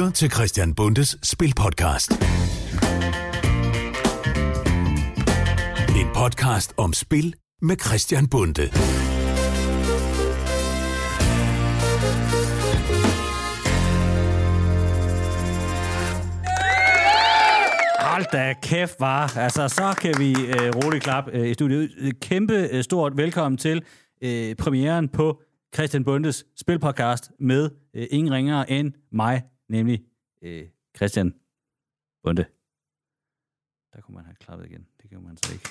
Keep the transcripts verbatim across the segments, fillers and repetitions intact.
lytter til Christian Bundes Spilpodcast. En podcast om spil med Christian Bunde. Hold da kæft, var. Altså, så kan vi øh, roligt klappe øh, i studiet. Kæmpe øh, stort velkommen til øh, premieren på Christian Bundes Spilpodcast med øh, ingen ringere end mig, nemlig øh, Christian Bunde. Der kunne man have klappet igen. Det kan man så ikke.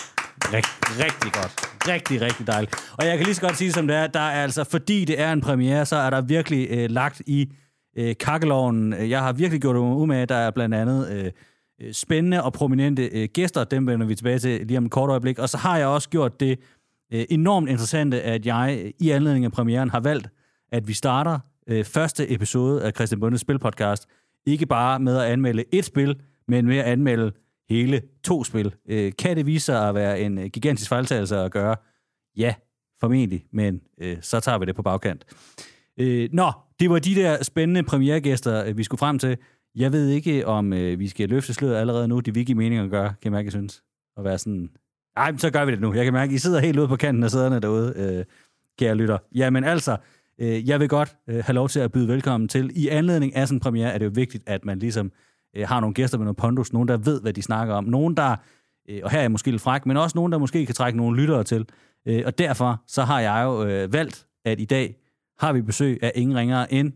Rigt, rigtig godt. Rigtig, rigtig dejligt. Og jeg kan lige så godt sige, som det er, der er altså, fordi det er en premiere, så er der virkelig øh, lagt i øh, kakkelovnen. Jeg har virkelig gjort mig umage. Der er blandt andet øh, spændende og prominente øh, gæster. Dem vender vi tilbage til lige om et kort øjeblik. Og så har jeg også gjort det øh, enormt interessante, at jeg i anledning af premieren har valgt, at vi starter øh, første episode af Christian Bundes Spilpodcast. Ikke bare med at anmelde et spil, men med at anmelde hele to spil. Øh, kan det vise sig at være en øh, gigantisk fejltagelse at gøre? Ja, formentlig, men øh, så tager vi det på bagkant. Øh, nå, det var de der spændende premieregæster, øh, vi skulle frem til. Jeg ved ikke, om øh, vi skal løfte sløret allerede nu. Det vil give mening at gøre, kan jeg mærke, jeg synes. At være sådan, nej, så gør vi det nu. Jeg kan mærke, I sidder helt ude på kanten af sæderne derude, øh, kære lytter. Jamen altså, øh, jeg vil godt øh, have lov til at byde velkommen til. I anledning af sådan en premiere er det jo vigtigt, at man ligesom øh, har nogle gæster med noget pondus. Nogen, der ved, hvad de snakker om. Nogen, der, øh, og her er jeg måske lidt fræk, men også nogen, der måske kan trække nogle lyttere til. Øh, og derfor så har jeg jo øh, valgt, at i dag har vi besøg af ingen ringere end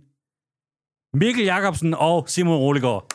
Mikkel Jacobsen og Simon Roligård.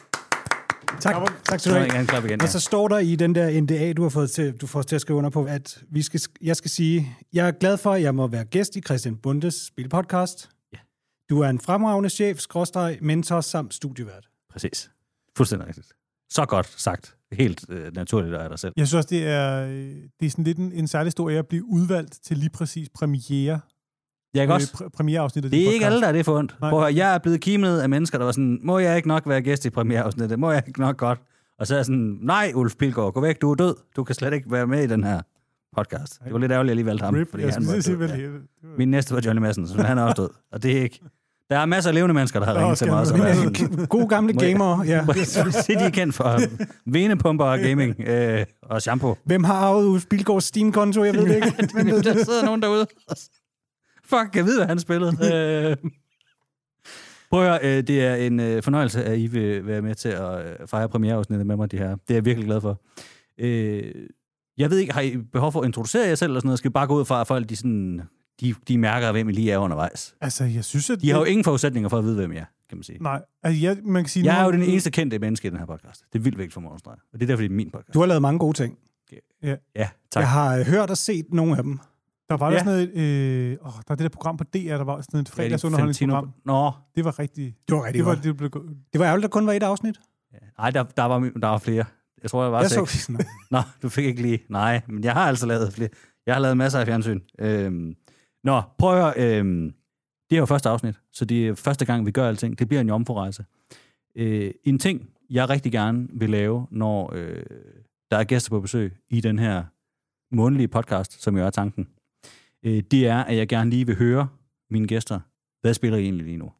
Tak, tak skal du have. Igen, ja. Og så står der i den der N D A, du har fået til, du får til at skrive under på, at vi skal, jeg skal sige, jeg er glad for, at jeg må være gæst i Christian Bundes Spilpodcast. Ja. Du er en fremragende chef, skråstreg, mentor samt studievært. Præcis. Fuldstændig rigtigt. Så godt sagt. Helt øh, naturligt af dig selv. Jeg synes også, det er, det er sådan lidt en, en særlig stor ære at blive udvalgt til lige præcis premiere. Jeg kan også. Pr- premiereafsnittet. Det er ikke alle, der er det fundet. Prøv at, jeg er blevet kimet af mennesker, der var sådan, må jeg ikke nok være gæst i premiereafsnittet? Må jeg ikke nok godt? Og så er jeg sådan, nej, Ulf Pilgaard, gå væk, du er død. Du kan slet ikke være med i den her podcast. Det var lidt ærgerligt, at jeg lige valgte ham. Rip, fordi jeg han var sige, død. Ja. Min næste var Johnny Madsen, så han er også død. Og det er ikke. Der er masser af levende mennesker, der har ringet til mig. Sådan, gode gamle gamer, ja. Det er de kendt for venepumper og gaming øh, og shampoo. Hvem har arvet Ulf Pilgaards Steam-konto? Jeg ved det ikke. Hvem ved det? Der sidder nogen derude. Fuck, jeg ved, hvad han spillede. øh. Prøv at høre, øh, det er en øh, fornøjelse, at I vil være med til at øh, fejre premiereafsnittet med mig, de her. Det er jeg virkelig glad for. Øh, jeg ved ikke, har I behov for at introducere jer selv eller sådan noget? Skal I bare gå ud fra, at folk de, sådan, de, de mærker, hvem I lige er undervejs? Altså, jeg synes, at de har jo ingen forudsætninger for at vide, hvem jeg er, kan man sige. Nej, altså, jeg, man kan sige... Jeg er jo den eneste kendte menneske i den her podcast. Det er vildt vigtigt for mig at understrege. Og det er derfor, det er min podcast. Du har lavet mange gode ting. Ja, ja tak. Jeg har hørt og set nogle af dem. Der var ja. der sådan noget, øh, åh, der er det der program på D R, der var sådan et fredagsunderholdningsprogram. Nå. Det var rigtig... Det var rigtig det var, godt. Det, blev... det var ærgerligt, der kun var et afsnit. Ja. Nej, der, der, var, der var flere. Jeg tror, jeg var jeg seks. Så... Nå, du fik ikke lige... Nej, men jeg har altså lavet flere. Jeg har lavet masser af fjernsyn. Øhm. Nå, prøv at høre. Øhm. Det er jo første afsnit, så det er første gang, vi gør alting. Det bliver en jomfrurejse. Øh, en ting, jeg rigtig gerne vil lave, når øh, der er gæster på besøg i den her månedlige podcast, som jo er tanken, det er, at jeg gerne lige vil høre mine gæster, hvad spiller I egentlig lige nu?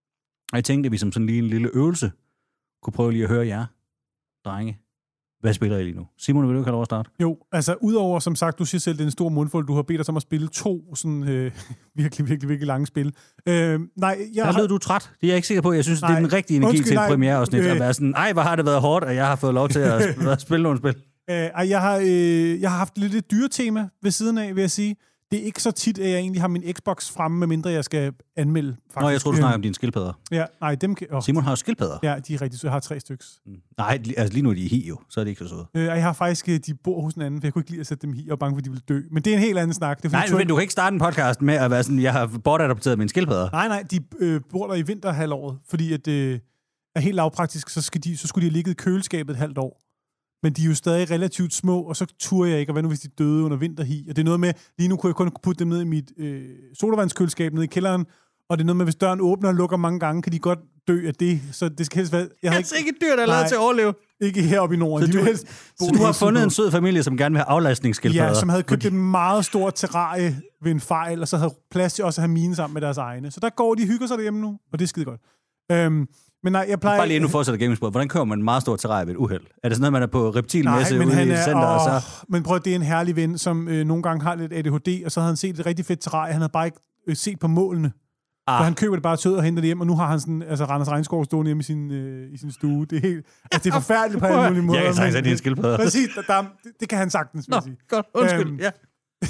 Og jeg tænkte, at vi som sådan lige en lille øvelse kunne prøve lige at høre jer, drenge. Hvad spiller I lige nu? Simon, vil du ikke have lov at starte? Jo, altså udover, som sagt, du siger selv, det er en stor mundfuld, du har bedt os om at spille to sådan øh, virkelig, virkelig, virkelig lange spil. Øh, nej, jeg Der har... lød du træt. Det er jeg ikke sikker på. Jeg synes, nej, det er den rigtige energi undskyld, til et nej, premiereafsnit øh, at være sådan, ej, hvor har det været hårdt, at jeg har fået lov til at, at spille nogle spil. Øh, jeg, har, øh, jeg har haft lidt et dyretema ved siden af, vil jeg sige. Det er ikke så tit, at jeg egentlig har min Xbox fremme, medmindre jeg skal anmelde. Faktisk. Nå, jeg tror du snakker om dine skildpadder. Ja, nej, dem kan... Oh. Simon har jo skildpadder. Ja, de er rigtig søde. Jeg har tre stykker. Mm. Nej, altså lige nu er de i hi jo, så er de ikke så søde. Øh, jeg har faktisk, de bor hos en anden, for jeg kunne ikke lide at sætte dem i, og bange for, at de ville dø. Men det er en helt anden snak. Det er, nej, men du kan ikke starte en podcast med at være sådan, jeg har bortadopteret mine skildpadder. Nej, nej, de øh, bor der i vinterhalvåret, fordi at, øh, er helt lavpraktisk, så, skal de, så skulle de have ligget i køleskabet et halvt år. Men de er jo stadig relativt små, og så turer jeg ikke, og hvad nu hvis de døde under vinterhi? Og det er noget med, lige nu kunne jeg kun putte dem ned i mit øh, sodavandskøleskab nede i kælderen, og det er noget med, hvis døren åbner og lukker mange gange, kan de godt dø af det. Så det skal helst være... Jeg har altså ikke et dyr, der er lavet til at overleve. Ikke heroppe i Norden. Så, de du, helst så du har fundet en sød familie, som gerne vil have aflastningsskildpadder? Ja, som havde købt et meget stort terrarie ved en fejl, og så havde plads til også at have mine sammen med deres egne. Så der går de hygger sig derhjemme nu, og det er skide godt. Øhm, men nej, jeg plejer... Bare lige endnu fortsætter gamingsport. Hvordan kører man en meget stor terrarie ved et uheld? Er det sådan noget, man er på reptilmesse ude i er, center? åh, Og så... Men prøv, det er en herlig ven, som øh, nogle gange har lidt A D H D, og så havde han set et rigtig fedt terrarie. Han havde bare ikke øh, set på målene. Ah. Så han køber det bare tød og henter det hjem, og nu har han sådan, altså Randers Regnskov stående hjemme i sin, øh, i sin stue. Det er helt, altså det er forfærdeligt på alle mulige måder. Jeg kan sagtens have dine skildpadder. Præcis, der, der, det, det kan han sagtens, vil Nå, sige. godt, undskyld, øhm, ja.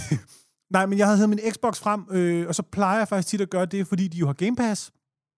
Nej, men jeg havde min Xbox frem, øh, og så plejer jeg faktisk tit at gøre det, fordi de jo har Game Pass.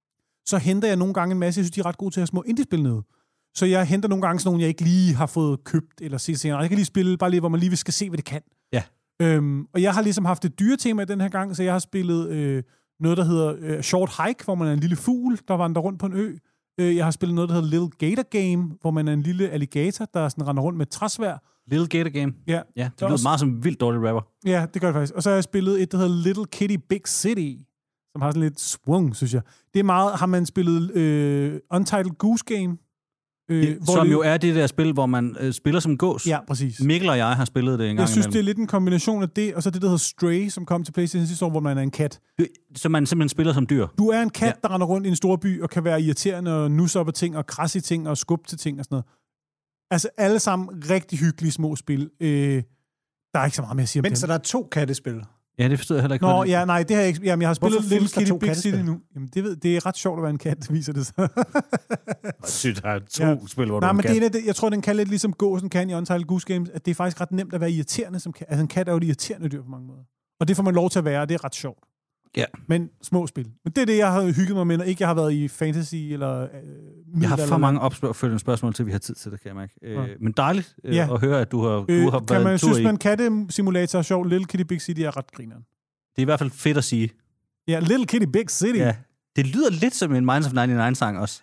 Så henter jeg nogle gange en masse, jeg synes, de er ret gode til at have små indie-spil nede. Så jeg henter nogle gange sådan nogle, jeg ikke lige har fået købt eller set senere. Jeg kan lige spille, bare lige, hvor man lige skal se, hvad det kan. Ja. Øhm, og jeg har ligesom haft et dyretema den her gang, så jeg har spillet øh, noget, der hedder øh, Short Hike, hvor man er en lille fugl, der vandrer rundt på en ø. Øh, jeg har spillet noget, der hedder Little Gator Game, hvor man er en lille alligator, der sådan render rundt med et træsværd. Little Gator Game? Ja. Ja, det lyder også meget som en vildt dårlig rapper. Ja, det gør det faktisk. Og så har jeg spillet et, der hedder Little Kitty Big City, som har sådan lidt swung, synes jeg. Det er meget, har man spillet øh, Untitled Goose Game. Øh, det, som det, jo er det der spil, hvor man øh, spiller som gås. Ja, præcis. Mikkel og jeg har spillet det en gang Jeg synes, imellem. det er lidt en kombination af det, og så det, der hedder Stray, som kom til PlayStation sidste år, hvor man er en kat. Så man simpelthen spiller som dyr? Du er en kat, ja. der render rundt i en stor by, og kan være irriterende og nusse op af ting, og krasse i ting, og skubbe til ting og sådan noget. Altså alle sammen rigtig hyggelige små spil. Øh, der er ikke så meget mere at sige om Men dem. så der er to kattespil? Ja, det forstod jeg heller ikke. Nå, ja, nej, det har jeg ikke... Jamen, jeg har spillet Hvorfor Little Kitty Big kattespil? City nu. Jamen, det, ved, det er ret sjovt at være en kat, viser det sig. Sygt, der er to Ja. spil, hvor Nej, du men kan. det er det, jeg tror, den kan lidt ligesom gåsen kan i Untitled Goose Games, at det er faktisk ret nemt at være irriterende som kat. Altså, en kat er jo et irriterende dyr på mange måder. Og det får man lov til at være, og det er ret sjovt. Ja. Men små spil. Men det er det, jeg har hygget mig med, når ikke jeg har været i fantasy eller øh, Jeg har for mange opfølgende spørgsmål til, vi har tid til det, kan jeg mærke. Øh, Ja. Men dejligt øh, Ja. at høre, at du har, du øh, har kan været man en tur synes, i. man kattesimulator er sjov. Little Kitty Big City er ret grineren. Det er i hvert fald fedt at sige. Ja, Little Kitty Big City. Ja. Det lyder lidt som en Minds of nioghalvfems-sang også.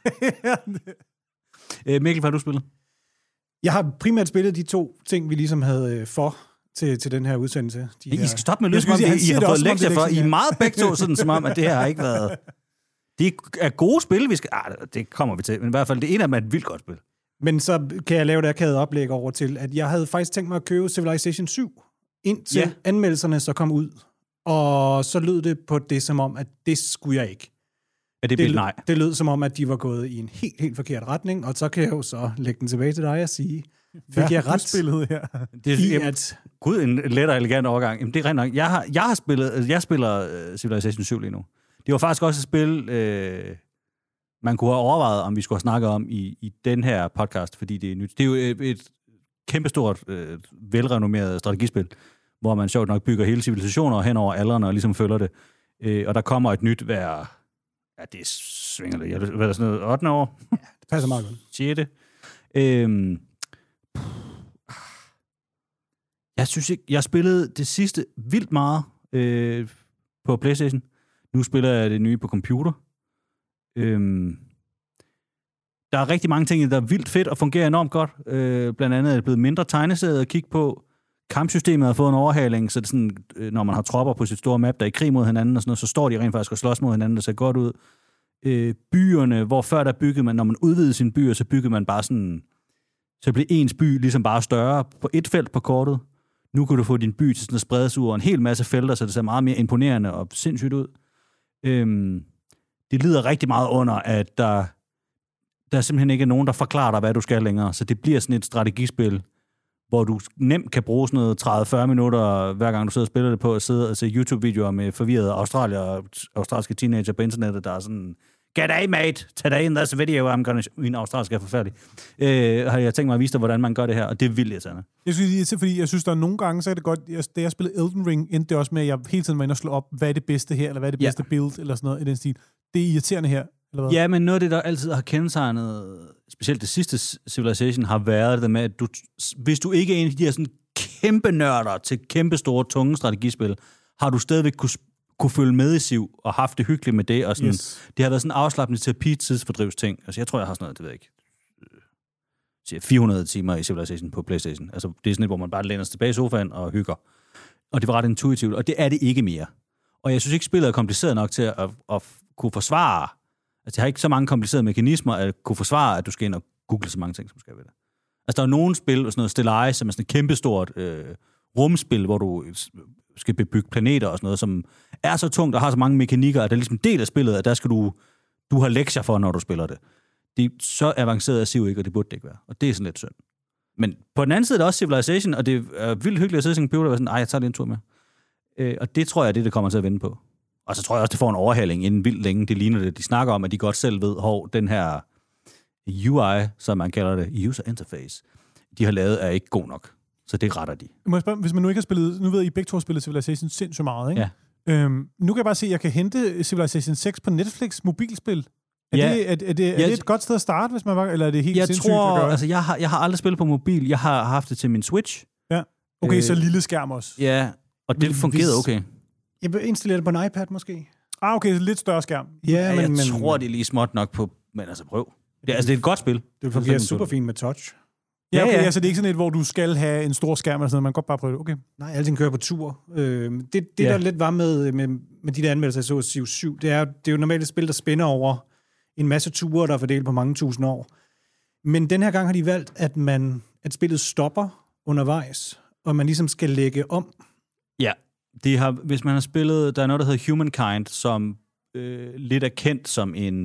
øh, Mikkel, hvad har du spillet? Jeg har primært spillet de to ting, vi ligesom havde øh, for til, til den her udsendelse. De I her... skal stoppe med at lyde, Jeg som om skulle sige, det, han I siger har det fået også, som om det lektier er for. I lektier, er ja. meget begge to, sådan, som om, at det her har ikke været... Det er gode spil, vi skal... Ah, det kommer vi til. Men i hvert fald, det ene af dem er et vildt godt spil. Men så kan jeg lave et akavet oplæg over til, at jeg havde faktisk tænkt mig at købe Civilization syv, indtil Ja. ja. anmeldelserne så kom ud. Og så lød det på det som om, at det skulle jeg ikke. Er det Det, vildt? Nej. det lød som om, at de var gået i en helt, helt forkert retning, og så kan jeg jo så lægge den tilbage til dig og sige, fik jeg ret spillet her? Det i, er, at... Gud, en let og elegant overgang. Jamen, det er rent nok. Jeg har, jeg har spillet... Jeg spiller uh, Civilization syv lige nu. Det var faktisk også et spil, øh, man kunne have overvejet, om vi skulle have snakket om i, i den her podcast, fordi det er nyt. Det er jo et, et kæmpestort, øh, velrenommeret strategispil, hvor man sjovt nok bygger hele civilisationer hen over aldrene og ligesom følger det. Øh, og der kommer et nyt hver... Ja, det svinger lidt. Jeg ved sådan noget ottende år. Det passer meget godt. sjette. Øhm, jeg synes ikke... Jeg spillede det sidste vildt meget øh, på PlayStation. Nu spiller jeg det nye på computer. Øhm, der er rigtig mange ting, der er vildt fedt og fungerer enormt godt. Øh, blandt andet er det blevet mindre tegneserie at kigge på. Kampsystemet har fået en overhaling, så det er sådan, øh, når man har tropper på sit store map, der er i krig mod hinanden og sådan noget, så står de rent faktisk og slås mod hinanden, der ser godt ud. Øh, byerne, hvor før der byggede man, når man udvidede sine byer, så byggede man bare sådan, så blev ens by ligesom bare større på et felt på kortet. Nu kan du få din by til sådan at spredes ud over en hel masse felter, så det ser meget mere imponerende og sindssygt ud. Øhm, det lider rigtig meget under, at der, der simpelthen ikke er nogen, der forklarer dig, hvad du skal længere. Så det bliver sådan et strategispil, hvor du nemt kan bruge sådan noget tredive til fyrre minutter, hver gang du sidder og spiller det på, at sidde og se YouTube-videoer med forvirrede australier og australske teenager på internettet, der er sådan, "G'day, mate. Today in this video, I'm gonna..." Min australsk er forfærdelig. Øh, har jeg tænkt mig at vise dig, hvordan man gør det her, og det er vildt irriterende. Jeg synes, det er, fordi jeg synes, der er nogle gange, så er det godt, jeg, da jeg spillede Elden Ring, endte det også med, at jeg hele tiden var inde og slå op, hvad er det bedste her, eller hvad er det bedste ja. build, eller sådan noget i den stil. Det er irriterende her, eller hvad? Ja, men noget af det, der altid har kendetegnet, specielt det sidste Civilization, har været det med, at du, hvis du ikke er en af de her sådan kæmpe nørder til kæmpe store, tunge strategispil, har du stadigvæk kunne, kunne følge med i Civ, og haft det hyggeligt med det, og sådan, Yes. det har været sådan en afslappende terapi-tidsfordrivsting. Altså, jeg tror, jeg har sådan noget, det ved jeg ikke, fire hundrede timer i Civilization på PlayStation. Altså, det er sådan et, hvor man bare læner sig tilbage i sofaen og hygger. Og det var ret intuitivt, og det er det ikke mere. Og jeg synes ikke, spillet er kompliceret nok til at, at, at kunne forsvare. Altså, jeg har ikke så mange komplicerede mekanismer at kunne forsvare, at du skal ind og google så mange ting, som skal ved det. Altså, der er nogle spil, sådan noget Stellaris, som er sådan et kæmpestort øh, rumspil, hvor du skal bebygge planeter og sådan noget, som er så tungt og har så mange mekanikker, at det er ligesom en del af spillet, at der skal du du har lektier for, når du spiller det. Det er så avanceret af Civ ikke, og det burde det ikke være. Og det er sådan lidt synd. Men på den anden side er der også Civilization, og det er vildt hyggeligt at sidde i sin computer og være sådan, ej, jeg tager lige en tur med. Øh, og det tror jeg, det det kommer til at vende på. Og så tror jeg også, det får en overhaling inden vildt længe. Det ligner det, de snakker om, at de godt selv ved, hvor den her U I, som man kalder det, user interface, de har lavet, er ikke god nok. Så det retter de. Må jeg spørge, hvis man nu ikke har spillet, nu ved jeg, I begge to har spillet Civilization sindssygt meget, ikke? Ja. Øhm, nu kan jeg bare se, at jeg kan hente Civilization seks på Netflix mobilspil. Er, ja. det, er, er, det, er ja. det et godt sted at starte, hvis man var, eller er det helt jeg sindssygt tror, at gøre? Altså, jeg har, jeg har aldrig spillet på mobil. Jeg har haft det til min Switch. Ja. Okay, øh, så øh, lille skærm også. Ja, og det fungerede okay. Jeg vil installere det på en iPad måske. Ah, okay, så lidt større skærm. Ja, ja, men, jeg men, tror, det er lige småt nok på... Men altså, prøv. Det er, altså, det er et godt spil. Det fungerer super fint med touch. Ja, okay, ja, ja. Altså, det er ikke sådan et, hvor du skal have en stor skærm eller sådan noget. Man kan godt bare prøve det. Okay. Nej, alting kører på tur. Øh, det, det Ja. der lidt var med, med, med de der anmeldelser, jeg så Civ syv, det er, det er jo normalt et spil, der spænder over en masse ture, der er fordelt på mange tusind år. Men den her gang har de valgt, at, man, at spillet stopper undervejs, og man ligesom skal lægge om. Ja, de har, hvis man har spillet... Der er noget, der hedder Humankind, som øh, lidt er kendt som en...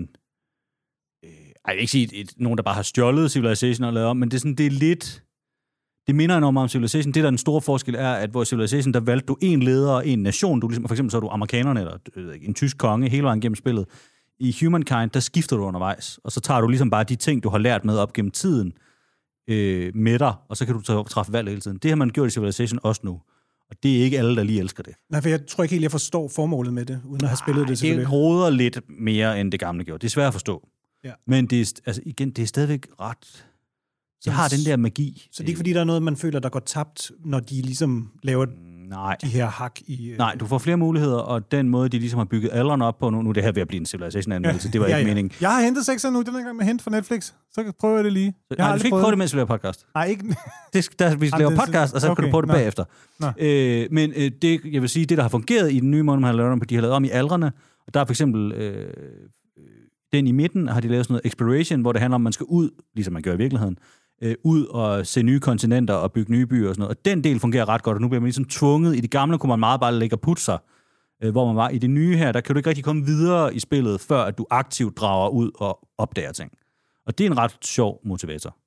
Øh, jeg vil ikke sige et, et, nogen, der bare har stjålet Civilization og lavet om, men det er, sådan, det er lidt... Det minder enormt om Civilization. Det, der er den store forskel, er, at hvor Civilization, der valgte du en leder og en nation. Du ligesom, for eksempel så er du amerikanerne, eller øh, en tysk konge, hele vejen gennem spillet. I Humankind, der skifter du undervejs, og så tager du ligesom bare de ting, du har lært med op gennem tiden, øh, med dig, og så kan du træffe valg hele tiden. Det har man gjort i Civilization også nu. Og det er ikke alle, der lige elsker det. Nej, for jeg tror ikke helt, jeg forstår formålet med det, uden at have spillet Ej, det selvfølgelig. Det roder lidt mere, end det gamle gjorde. Det er svært at forstå. Ja. Men det er, altså, igen, det er stadigvæk ret... Det har den der magi. Så det er ikke fordi, der er noget, man føler, der går tabt, når de ligesom laver Nej. de her hak i... Øh... Nej, du får flere muligheder, og den måde, de ligesom har bygget alderen op på nu, nu er det her ved at blive en Civilization-anmeldelse, ja. Det var Ja, ikke ja. meningen. Jeg har hentet sekser nu, den her gang med hent fra Netflix. Så prøver jeg det lige. Så, Jeg har nej, du aldrig skal ikke prøvet prøve det, mens vi laver podcast. Nej, ikke... Det, der, vi laver podcast, og så okay, kan du prøve det nå. bagefter. Nå. Øh, men øh, det, jeg vil sige, det, der har fungeret i den nye måde, man har lavet om på, de har lavet om i aldrene, og der er for eksempel øh, den i midten, har de lavet sådan noget exploration, hvor det handler om, at man skal ud, ligesom man gør i virkeligheden, øh, ud og se nye kontinenter og bygge nye byer og sådan noget. Og den del fungerer ret godt, og nu bliver man ligesom tvunget. I det gamle kunne man meget bare lægge og putte sig, øh, hvor man var. I det nye her, der kan du ikke rigtig komme videre i spillet, før at du aktivt drager ud og opdager ting. Og det er en ret sjov motivator.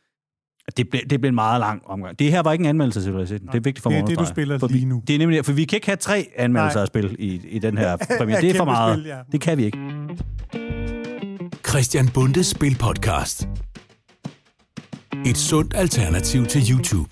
Det blev, det blev en meget lang omgang. Det her var ikke en anmeldelse til Civilization. Det er vigtigt for mig. Det er det, du spiller for lige vi, nu. Det er nemlig, for vi kan ikke have tre anmeldelser af spil i, i den her premiere. Det er for meget. Spil, ja. Det kan vi ikke. Christian Bundes Spilpodcast. Et sundt alternativ til YouTube.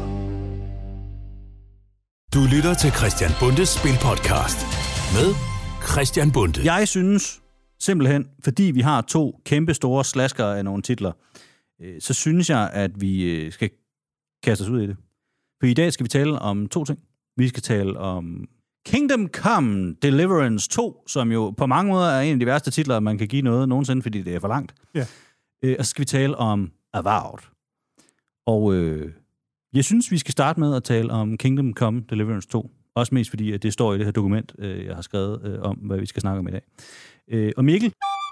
Du lytter til Christian Bundes Spilpodcast med Christian Bunde. Jeg synes simpelthen, fordi vi har to kæmpe store slasker af nogle titler, så synes jeg, at vi skal kaste os ud i det. For i dag skal vi tale om to ting. Vi skal tale om Kingdom Come Deliverance to, som jo på mange måder er en af de værste titler, man kan give noget nogensinde, fordi det er for langt. Ja. Og så skal vi tale om Avowed. Og øh, jeg synes, vi skal starte med at tale om Kingdom Come Deliverance to. Også mest fordi, at det står i det her dokument, øh, jeg har skrevet øh, om, hvad vi skal snakke om i dag. Øh, og Mikkel?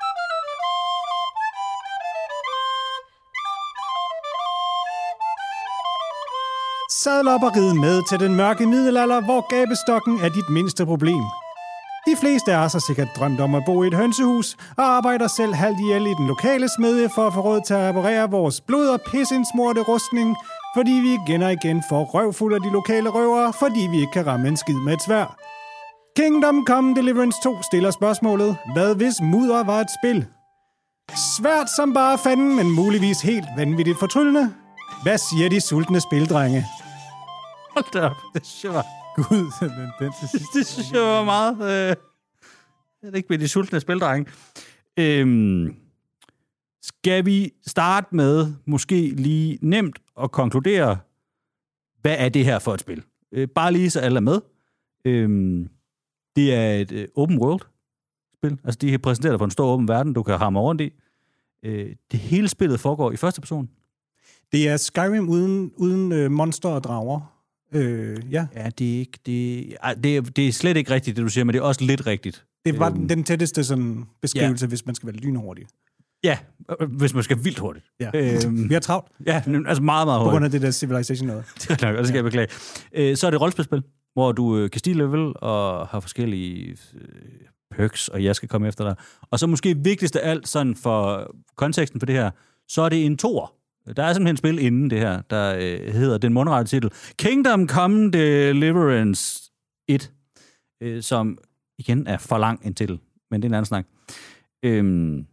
Sadl op og ride med til den mørke middelalder, hvor gabestokken er dit mindste problem. De fleste af os har sikkert drømt om at bo i et hønsehus og arbejder selv halvt ihjel i den lokale smedje for at få råd til at reparere vores blod- og pisindsmurte rustning, fordi vi igen og igen får røvfuld af de lokale røvere, fordi vi ikke kan ramme en skid med et sværd. Kingdom Come Deliverance to stiller spørgsmålet, hvad hvis mudder var et spil? Svært som bare fanden, men muligvis helt vanvittigt fortryllende. Hvad siger de sultne spildrenge? Hold da op, det synes jeg var... Gud, den, den til sidst. Det synes jeg var meget... Øh... Jeg er ikke med de sultne spildrenge. Øhm... Skal vi starte med måske lige nemt at konkludere, hvad er det her for et spil? Øh, bare lige så alle er med. Øhm... Det er et øh, open world-spil. Altså, de har præsenteret dig for en stor åben verden, du kan hamre rundt i. Øh, det hele spillet foregår i første person. Det er Skyrim uden, uden øh, monster og drager. Øh, ja. Ja, det er, ikke, det, ej, det, er, det er slet ikke rigtigt, det du siger, men det er også lidt rigtigt. Det var øhm, den tætteste sådan, beskrivelse, ja. Hvis man skal være lynhurtig. Ja, hvis man skal vildt hurtigt. Ja. Øhm, Vi har travlt. Ja, altså meget, meget hurtigt. På grund af det der Civilization noget. Det er nok, det skal jeg beklage. Øh, så er det rollespilspil, hvor du øh, kan stige level og har forskellige øh, perks, og jeg skal komme efter dig. Og så måske vigtigst af alt, sådan for konteksten for det her, så er det en toer. Der er simpelthen et spil inden det her, der øh, hedder den mundrette titel Kingdom Come Deliverance et, øh, som igen er for lang en titel, men det er en anden snak. Øhm,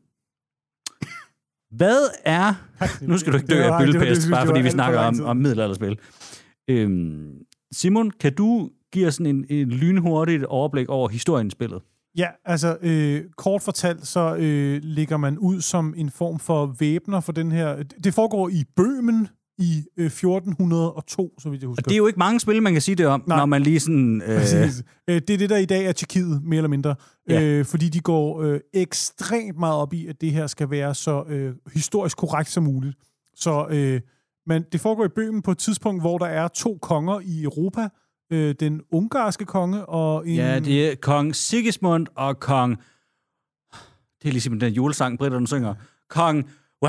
hvad er... Nu skal du ikke dø af bøllepest, bare fordi vi snakker om, om middelalderspil. Øhm, Simon, kan du give os sådan en, en lynhurtigt overblik over historien i spillet? Ja, altså øh, kort fortalt, så øh, ligger man ud som en form for væbner for den her... Det foregår i Bøhmen i øh, fjorten hundrede og to, så vidt jeg husker. Og det er jo ikke mange spil, man kan sige det om, Nej. når man lige sådan... Øh... Præcis. Det er det, der i dag er Tjekkiet, mere eller mindre. Ja. Øh, fordi de går øh, ekstremt meget op i, at det her skal være så øh, historisk korrekt som muligt. Så øh, men det foregår i Bøhmen på et tidspunkt, hvor der er to konger i Europa. Øh, den ungarske konge og en... Ja, det er kong Sigismund og kong... Det er ligesom den julesang, britterne synger. Kong...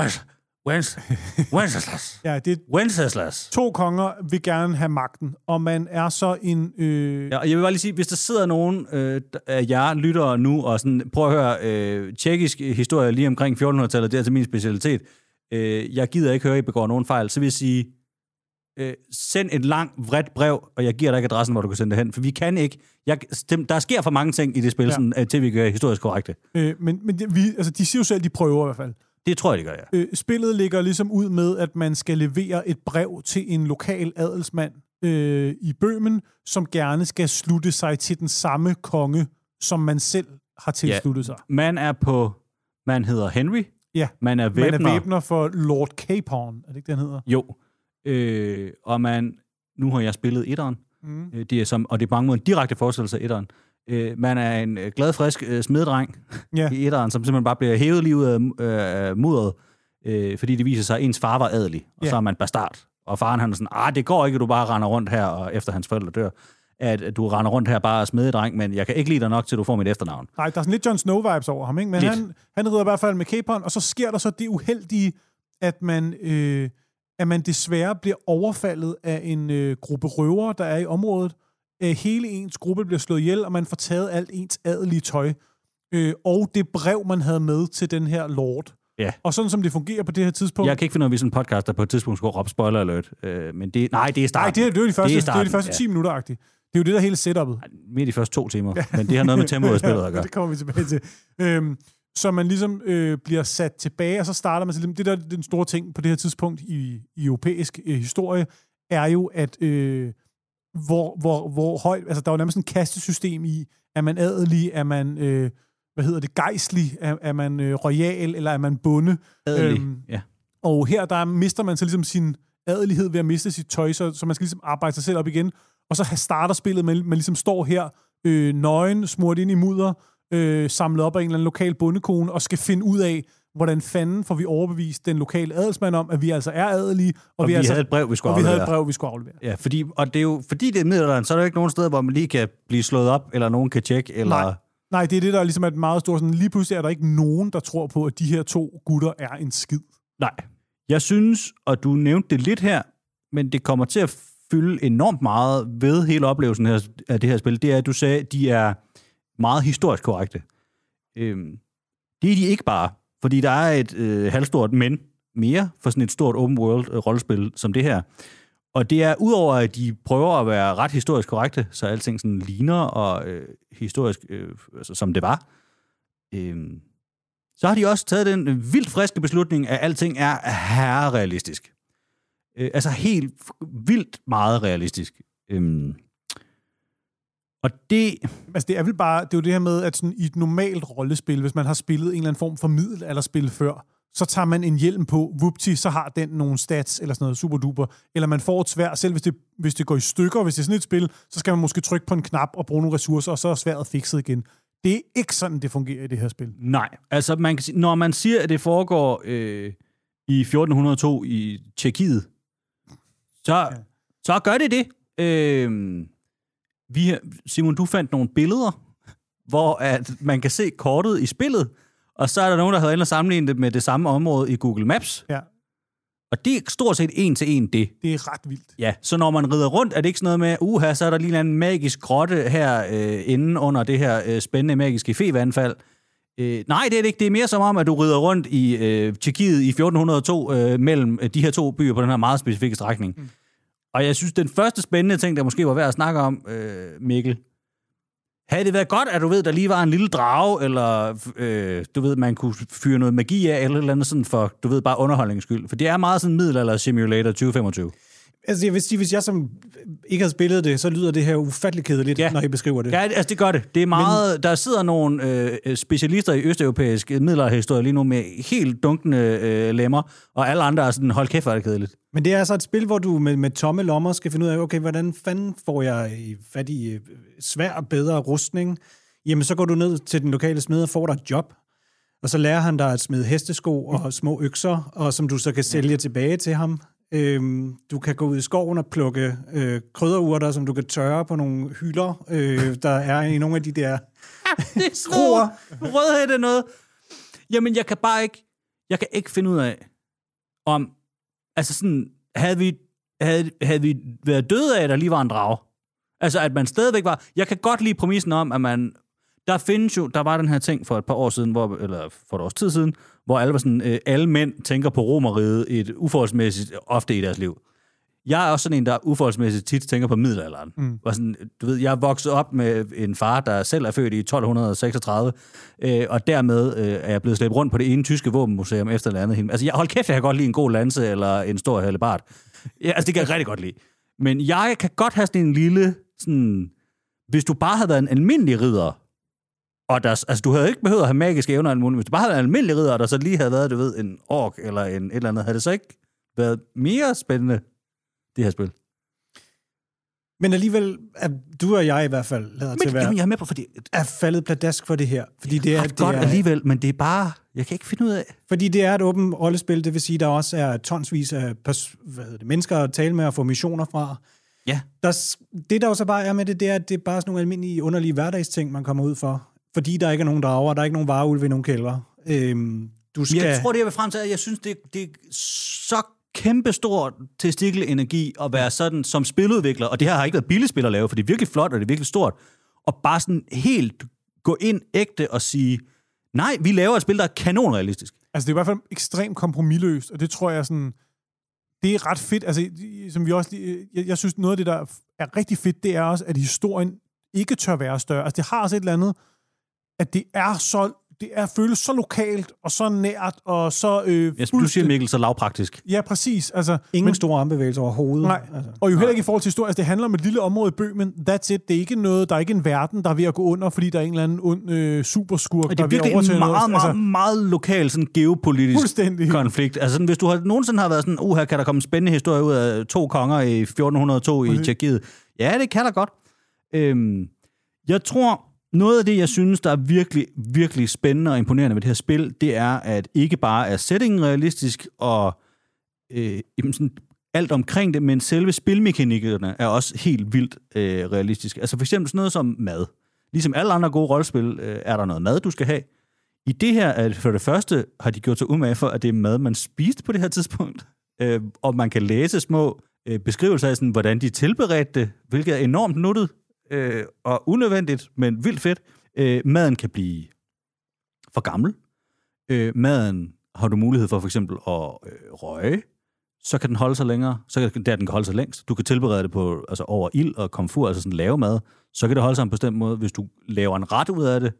Wenceslas. Ja, det er Wenceslas. To konger vil gerne have magten, og man er så en... Øh... Ja, og jeg vil bare lige sige, hvis der sidder nogen øh, af jer lyttere nu, og sådan, prøv at høre øh, tjekkisk historie lige omkring fjorten hundrede-tallet, det er altså min specialitet. Øh, jeg gider ikke høre, at I begår nogen fejl, så vil jeg sige, øh, send et langt, vredt brev, og jeg giver dig ikke adressen, hvor du kan sende det hen, for vi kan ikke... Jeg, der sker for mange ting i det spil, ja. sådan, til vi gør historisk korrekte. Øh, men men vi, altså, de siger jo selv, de prøver i hvert fald. Det tror jeg, det gør, ja. Øh, spillet ligger ligesom ud med, at man skal levere et brev til en lokal adelsmand øh, i Bøhmen, som gerne skal slutte sig til den samme konge, som man selv har tilsluttet ja. sig. Man er på... Man hedder Henry. Ja, man er væbner. Man er væbner for Lord Capon, er det ikke, den hedder? Jo. Øh, og man... Nu har jeg spillet etteren. Mm. Øh, det er som, og det er på mange måder en direkte forestillelse af etteren. Øh, man er en øh, glad, frisk øh, smededreng ja. i etteren, som simpelthen bare bliver hævet lige ud af øh, mudderet, øh, fordi det viser sig, at ens far var adelig, og ja. så er man bastard. Og faren han er sådan, ah, det går ikke, at du bare render rundt her, og efter hans forældre dør, at, at du render rundt her bare og smededreng, men jeg kan ikke lide dig nok, til du får mit efternavn. Nej, der er sådan lidt Jon Snow-vibes over ham, ikke? Men han, han rider i hvert fald med Capon, og så sker der så det uheldige, at man, øh, at man desværre bliver overfaldet af en øh, gruppe røvere, der er i området. Hele ens gruppe bliver slået ihjel, og man får taget alt ens adelige tøj. Øh, og det brev, man havde med til den her lord. Ja. Og sådan som det fungerer på det her tidspunkt... Jeg kan ikke finde ud af, hvis en podcast, der på et tidspunkt skulle råbe spoiler alert. Øh, men det, nej, det er starten. Nej, det er, det er de første, det er, det er de første ja. ti minutter-agtigt. Det er jo det, der hele setupet. Mere de første to timer. Ja. Men det har noget med tempoet af spillet at gøre. Det kommer vi tilbage til. Øhm, så man ligesom øh, bliver sat tilbage, og så starter man... Det der den store ting på det her tidspunkt i, i europæisk øh, historie, er jo, at... Øh, Hvor, hvor, hvor højt, altså der er jo nærmest en kastesystem i, er man adelig, er man, øh, hvad hedder det, gejstlig, er, er man øh, royal, eller er man bonde? Adelig, øhm, ja. Og her, der mister man så ligesom sin adelighed ved at miste sit tøj, så, så man skal ligesom arbejde sig selv op igen, og så starter spillet, man, man ligesom står her, øh, nøgen, smurt ind i mudder, øh, samlet op af en eller anden lokal bondekone, og skal finde ud af, hvordan fanden får vi overbevist den lokale adelsmand om, at vi altså er adelige, og, og vi, vi altså, havde et brev, vi skulle og aflevere. vi havde et brev, vi skulle aflevere. Ja, fordi, og det er jo, fordi det er middelalderen, så er der jo ikke nogen steder, hvor man lige kan blive slået op, eller nogen kan tjekke, eller... Nej, Nej det er det, der ligesom er et meget stort... Sådan, lige pludselig er der ikke nogen, der tror på, at de her to gutter er en skid. Nej. Jeg synes, og du nævnte det lidt her, men det kommer til at fylde enormt meget ved hele oplevelsen her, af det her spil, det er, at du sagde, at de er meget historisk korrekte. Øhm, det er de ikke bare. Fordi der er et øh, halvstort men mere for sådan et stort open world øh, rollespil som det her. Og det er, udover at de prøver at være ret historisk korrekte, så alting sådan ligner og øh, historisk, øh, altså, som det var, øh, så har de også taget den vildt friske beslutning, at alting er herrealistisk. Øh, altså helt vildt meget realistisk. Øh, Og det... Altså, det er vel bare... Det er jo det her med, at sådan, i et normalt rollespil, hvis man har spillet en eller anden form for middelalderspil før, så tager man en hjelm på, whoopty, så har den nogle stats, eller sådan noget superduper, eller man får et sværd, selv hvis det, hvis det går i stykker, hvis det er sådan et spil, så skal man måske trykke på en knap og bruge nogle ressourcer, og så er sværdet fikset igen. Det er ikke sådan, det fungerer i det her spil. Nej, altså, man kan sige, når man siger, at det foregår øh, i fjorten hundrede og to i Tjekkiet, så, ja. så gør det det. Øh, Vi, Simon, du fandt nogle billeder, hvor at man kan se kortet i spillet, og så er der nogen, der havde inde og sammenlignet det med det samme område i Google Maps. Ja. Og det er stort set en til en det. Det er ret vildt. Ja, så når man rider rundt, er det ikke sådan noget med, uha, så er der lige en magisk grotte her øh, inde under det her øh, spændende magiske fevandfald. Øh, nej, det er det ikke. Det er mere som om, at du rider rundt i øh, Tjekkiet i fjorten hundrede og to øh, mellem de her to byer på den her meget specifikke strækning. Mm. Og jeg synes, den første spændende ting, der måske var værd at snakke om, øh, Mikkel, havde det været godt, at du ved, der lige var en lille drage, eller øh, du ved, man kunne fyre noget magi af, eller et eller andet sådan for, du ved, bare underholdningens skyld. For det er meget sådan middelalder simulator tyve femogtyve. Altså, jeg vil sige, hvis jeg som ikke har spillet det, så lyder det her ufatteligt kedeligt, ja. Når I beskriver det. Ja, altså det gør det. Det er meget... Men... Der sidder nogle øh, specialister i østeuropæisk middelalderhistorie lige nu med helt dunkende øh, lemmer, og alle andre er sådan, hold kæft, hvor er det kedeligt. Men det er altså et spil, hvor du med, med tomme lommer skal finde ud af, okay, hvordan fanden får jeg fat i svær og bedre rustning? Jamen, så går du ned til den lokale smed og får dig et job, og så lærer han dig at smide hestesko og små økser, og som du så kan sælge tilbage til ham. Øhm, du kan gå ud i skoven og plukke øh, krydderurter, som du kan tørre på nogle hylder, øh, der er i nogle af de der skruer. Rødhed er noget. Jamen, jeg kan bare ikke, jeg kan ikke finde ud af, om, altså sådan, havde vi, havde, havde vi været døde af, at der lige var en drage? Altså, at man stadigvæk var, jeg kan godt lide præmissen om, at man, der findes jo, der var den her ting for et par år siden, hvor, eller for et års tid siden, hvor alle var sådan, øh, alle mænd tænker på Romerriget et uforholdsmæssigt ofte i deres liv. Jeg er også sådan en, der uforholdsmæssigt tit tænker på middelalderen. Mm. Sådan, du ved, jeg er vokset op med en far, der selv er født i tolv seksogtredive, øh, og dermed øh, er jeg blevet slæbt rundt på det ene tyske våbenmuseum efter det andet. Altså, jeg, hold kæft, jeg kan godt lide en god lanse eller en stor hellebart. Ja, altså, det kan jeg rigtig godt lide. Men jeg kan godt have sådan en lille, sådan, hvis du bare havde været en almindelig ridder, og der, altså, du havde ikke behøvet at have magiske evner, eller hvis du bare havde været en almindelig ridder, og der så lige havde været, du ved, en ork eller en, et eller andet, havde det så ikke været mere spændende, det her spil? Men alligevel, er du og jeg i hvert fald lader til at være, jamen, jeg er med på, fordi er faldet pladask for det her. Fordi det, det er, det godt er, alligevel, men det er bare, jeg kan ikke finde ud af. Fordi det er et åbent rollespil, det vil sige, der også er tonsvis af pers- hvad hedder det, mennesker at tale med og få missioner fra. Ja. Der, det, der jo så bare er med det, det er, at det er bare sådan nogle almindelige, underlige hverdagsting, man kommer ud for. Fordi der ikke er nogen drager, der er ikke nogen vareulve i nogen kælder. Øhm, du skal... Jeg tror, det jeg vil frem til, at jeg synes, det, det er så kæmpestor testikel-energi at være sådan som spiludvikler, og det her har ikke været billigt spil at lave, for det er virkelig flot, og det er virkelig stort, og bare sådan helt gå ind ægte og sige, nej, vi laver et spil, der er kanonrealistisk. Altså, det er i hvert fald ekstremt kompromisløst, og det tror jeg sådan, det er ret fedt. Altså, som vi også, jeg, jeg synes, noget af det, der er rigtig fedt, det er også, at historien ikke tør være større. Altså, det har også et eller andet, at det er så, det er føles så lokalt, og så nært, og så øh, ja, du siger, Mikkel, så lavpraktisk. Ja, præcis. Altså, ingen men, store armbevægelser overhovedet. Nej, altså. Og jo heller ikke i forhold til historie. Altså, det handler om et lille område i Bøhmen. That's it. Det er ikke noget, der er ikke en verden, der er ved at gå under, fordi der er en eller anden ond øh, superskurk, der er ved at overtage noget. Det er virkelig en meget, meget, meget lokal sådan geopolitisk konflikt. Altså, sådan, hvis du har, nogensinde har været sådan, uh, her kan der komme en spændende historie ud af to konger i fjorten hundrede og to okay. i Tjekkiet. Ja, det kan der godt. Øhm, jeg tror... Noget af det, jeg synes, der er virkelig, virkelig spændende og imponerende ved det her spil, det er, at ikke bare er settingen realistisk og øh, sådan alt omkring det, men selve spilmekanikkerne er også helt vildt øh, realistiske. Altså for eksempel sådan noget som mad. Ligesom alle andre gode rollespil, øh, er der noget mad, du skal have. I det her, at for det første, har de gjort sig umage for, at det er mad, man spiste på det her tidspunkt. Øh, og man kan læse små øh, beskrivelser af, sådan, hvordan de tilberedte det, hvilket er enormt nuttet. Øh, og unødvendigt, men vildt fedt. Øh, maden kan blive for gammel. Øh, maden har du mulighed for for eksempel at øh, røge, så kan den holde sig længere, så kan der den kan holde sig længst. Du kan tilberede det på altså over ild og komfur, altså sådan lave mad, så kan det holde sig på en bestemt måde. Hvis du laver en ret ud af det,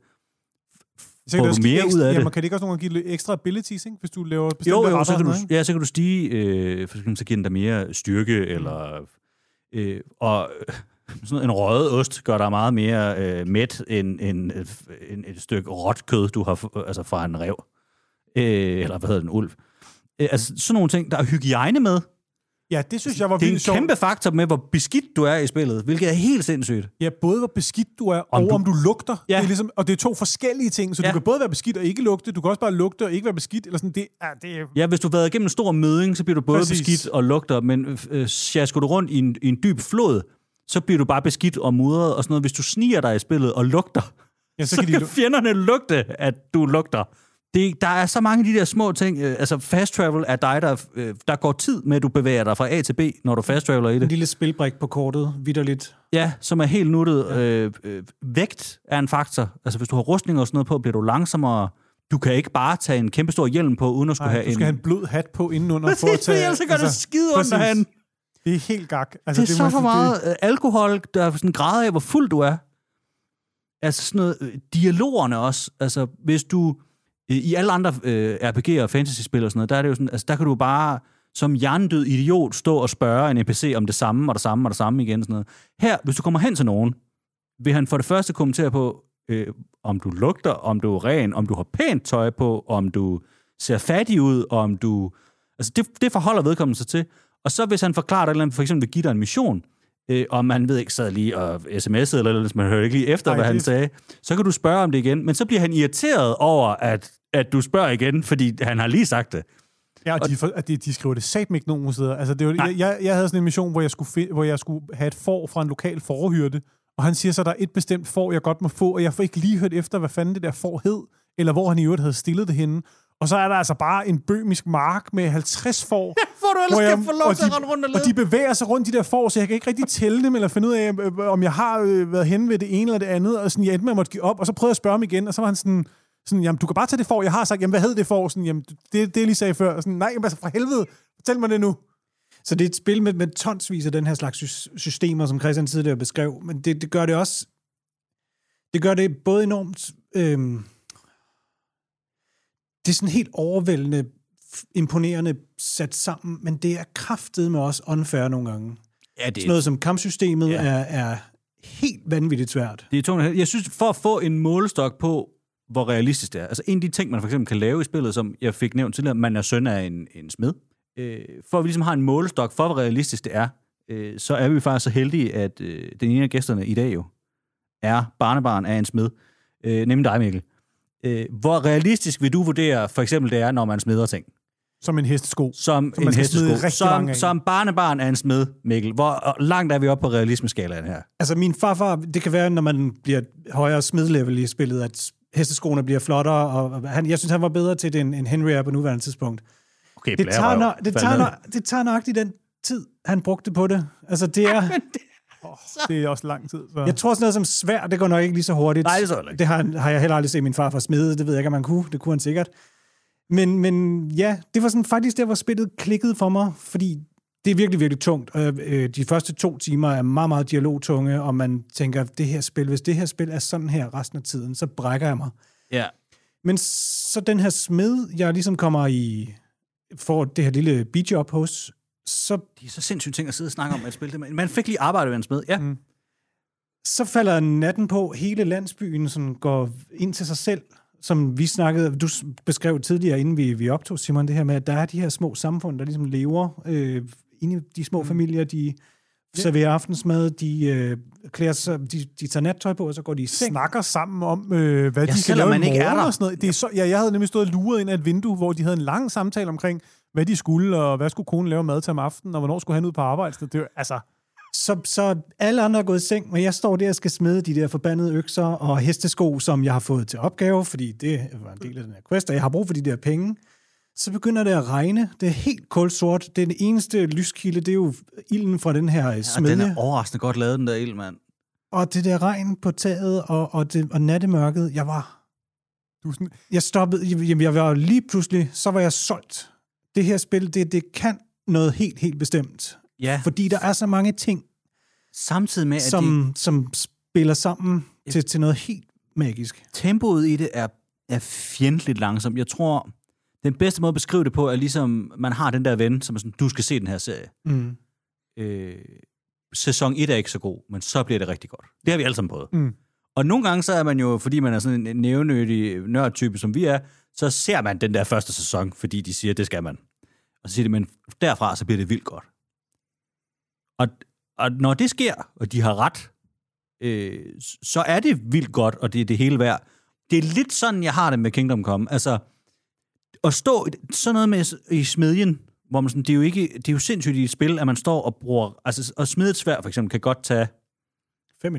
så kan får du mere ekstra, ud af det. Jamen, kan det ikke også nogle gange give ekstra abilities, ikke? Hvis du laver bestemte jo, jo, retter? Så kan du, ja, så kan du stige, øh, for eksempel så giver den dig mere styrke, mm. eller øh, og sådan en røget ost gør dig meget mere øh, mæt end, end, end et stykke råt kød, du har altså fra en ræv. Øh, eller hvad hedder det, en ulv. Øh, altså sådan nogle ting. Der er hygiejne med. Ja, det synes jeg var vildt. vildt Det er en kæmpe faktor med, hvor beskidt du er i spillet, hvilket er helt sindssygt. Ja, både hvor beskidt du er, og om du, om du lugter. Ja. Det er ligesom, og det er to forskellige ting, så ja. Du kan både være beskidt og ikke lugte. Du kan også bare lugte og ikke være beskidt. Eller sådan. Det, ja, det er... ja, hvis du har været igennem en stor møding, så bliver du både Præcis. beskidt og lugter. Men øh, sjasker du rundt i en, i en dyb flod, så bliver du bare beskidt og mudret og sådan noget. Hvis du sniger dig i spillet og lugter, ja, så, så kan, de kan fjenderne lugte, at du lugter. Det, der er så mange af de der små ting. Øh, altså, fast travel er dig, der, øh, der går tid med, at du bevæger dig fra A til B, når du fast traveler i det. En lille spilbrik på kortet, vitterligt. Ja, som er helt nuttet. Øh, øh, vægt er en faktor. Altså, hvis du har rustninger og sådan noget på, bliver du langsommere. Du kan ikke bare tage en kæmpe stor hjelm på, uden at skulle Nej, have en... du skal have en blød hat på indenunder. Præcis, for at tage, ellers så gør altså, det skide ondt at have en... Det er helt gak. Altså, det er det så må, for meget det... alkohol, der er sådan en grad af, hvor fuld du er. Altså sådan noget... Øh, dialogerne også. Altså, hvis du... Øh, I alle andre øh, R P G'er og fantasy-spil og sådan noget, der er det jo sådan... Altså, der kan du bare som hjernedød idiot stå og spørge en N P C om det samme og det samme og det samme igen. Sådan noget. Her, hvis du kommer hen til nogen, vil han for det første kommentere på, øh, om du lugter, om du er ren, om du har pænt tøj på, om du ser fattig ud, om du... Altså, det, det forholder vedkommende sig til. Og så hvis han forklarer dig, eller for eksempel vil give dig en mission, øh, og man ved ikke, sad lige og sms'ede, eller man hører ikke lige efter, Ej, hvad han det... sagde, så kan du spørge om det igen. Men så bliver han irriteret over, at, at du spørger igen, fordi han har lige sagt det. Ja, og de, for, de, de skriver det satme ikke nogen steder. Altså, det var, jeg, jeg havde sådan en mission, hvor jeg, skulle find, hvor jeg skulle have et får fra en lokal fårehyrde, og han siger så, at der er et bestemt får, jeg godt må få, og jeg får ikke lige hørt efter, hvad fanden det der får hed, eller hvor han i øvrigt havde stillet det henne. Og så er der altså bare en bømisk mark med halvtreds får. Ja, hvor du ellers jeg, skal få lov til at rende rundt og lede. Og de bevæger sig rundt de der får, så jeg kan ikke rigtig tælle dem, eller finde ud af, om jeg har øh, været henne ved det ene eller det andet. Og sådan, jeg endte med at måtte give op, og så prøvede jeg at spørge ham igen, og så var han sådan, sådan jamen, du kan bare tage det får. Jeg har sagt, jamen, hvad hed det får? Sådan, jamen, det, det jeg lige sagde før. Sådan, nej, jamen, altså, for helvede, fortæl mig det nu. Så det er et spil med, med tonsvis af den her slags systemer, som Christian tidligere beskrev, men det, det gør det også, det gør det både enormt, øhm, det er sådan helt overvældende, imponerende sat sammen, men det er kraftedeme også unfair nogle gange. Ja, det er... Sådan noget som kampsystemet ja. er, er helt vanvittigt svært. Det er tungt. Jeg synes, for at få en målestok på, hvor realistisk det er, altså en af de ting, man for eksempel kan lave i spillet, som jeg fik nævnt tidligere, man er søn af en, en smed, øh, for at vi ligesom har en målestok for, hvor realistisk det er, øh, så er vi faktisk så heldige, at øh, den ene af gæsterne i dag jo er barnebarn af en smed, øh, nemlig dig, Mikkel. Øh, hvor realistisk vil du vurdere, for eksempel det er, når man smeder ting? Som en hestesko. Som, som en hestesko. Som, som barnebarn af en smed, Mikkel. Hvor langt er vi oppe på realismeskalaen her? Altså min farfar, det kan være, når man bliver højere smedlevel i spillet, at hesteskoene bliver flottere, og han, jeg synes, han var bedre til det, end, end Henry er på nuværende tidspunkt. Okay, det, tager nok, det, tager nok, det tager nok i den tid, han brugte på det. Altså det er... Oh, det er også lang tid. Så. Jeg tror sådan noget som svær, det går nok ikke lige så hurtigt. Nej, det, så ikke. det har, har jeg heller aldrig set min far for smede, det ved jeg ikke, om man kunne. Det kunne han sikkert. Men, men ja, det var sådan faktisk der, hvor spillet klikkede for mig, fordi det er virkelig, virkelig tungt. Øh, de første to timer er meget, meget dialogtunge, og man tænker, det her spil, hvis det her spil er sådan her resten af tiden, så brækker jeg mig. Ja. Men så den her smed, jeg ligesom kommer i, får det her lille beach-up hos, så... Det er så sindssygt ting at sidde og snakke om at spille det. Man fik lige arbejde ved en smed, ja. Mm. Så falder natten på, hele landsbyen sådan går ind til sig selv, som vi snakkede, du beskrev tidligere, inden vi, vi optog, Simon, det her med, at der er de her små samfund, der ligesom lever øh, inde i de små mm. familier, de serverer aftensmad, de øh, klæder sig, de, de tager nattøj på, og så går de i seng. Snakker sammen om, øh, hvad ja, de skal lave man i ikke er der. Og sådan noget. Det er så, ja, jeg havde nemlig stået og luret ind af et vindue, hvor de havde en lang samtale omkring, hvad de skulle, og hvad skulle konen lave mad til om aftenen, og hvornår skulle han ud på arbejde. Det er, altså... Så, så alle andre er gået i seng, men jeg står der og skal smide de der forbandede økser og hestesko, som jeg har fået til opgave, fordi det var en del af den her quest, og jeg har brug for de der penge. Så begynder det at regne. Det er helt kulsort. Det er den eneste lyskilde, det er jo ilden fra den her smedje. Ja, den er overraskende godt lavet, den der ild, mand. Og det der regn på taget og, og, det, og nattemørket, jeg var... Du sådan... Jeg stoppede, jeg, jeg var lige pludselig, så var jeg solgt. Det her spil, det, det kan noget helt, helt bestemt. Ja. Fordi der er så mange ting, samtidig med, at som, de... som spiller sammen ja. til, til noget helt magisk. Tempoet i det er, er fjendtligt langsomt. Jeg tror, den bedste måde at beskrive det på, er ligesom, man har den der ven, som er sådan, du skal se den her serie. Mm. Øh, sæson et er ikke så god, men så bliver det rigtig godt. Det har vi alle sammen prøvet. Mm. Og nogle gange, så er man jo, fordi man er sådan en nævnødig nørdtype, som vi er, så ser man den der første sæson, fordi de siger, det skal man. Og så siger de, men derfra, så bliver det vildt godt. Og, og når det sker, og de har ret, øh, så er det vildt godt, og det er det hele værd. Det er lidt sådan, jeg har det med Kingdom Come. Altså, at stå sådan noget med i smedjen, hvor man sådan, det er jo ikke, det er jo sindssygt i et spil, at man står og bruger, altså at smide et sværd for eksempel, kan godt tage Fem minutter.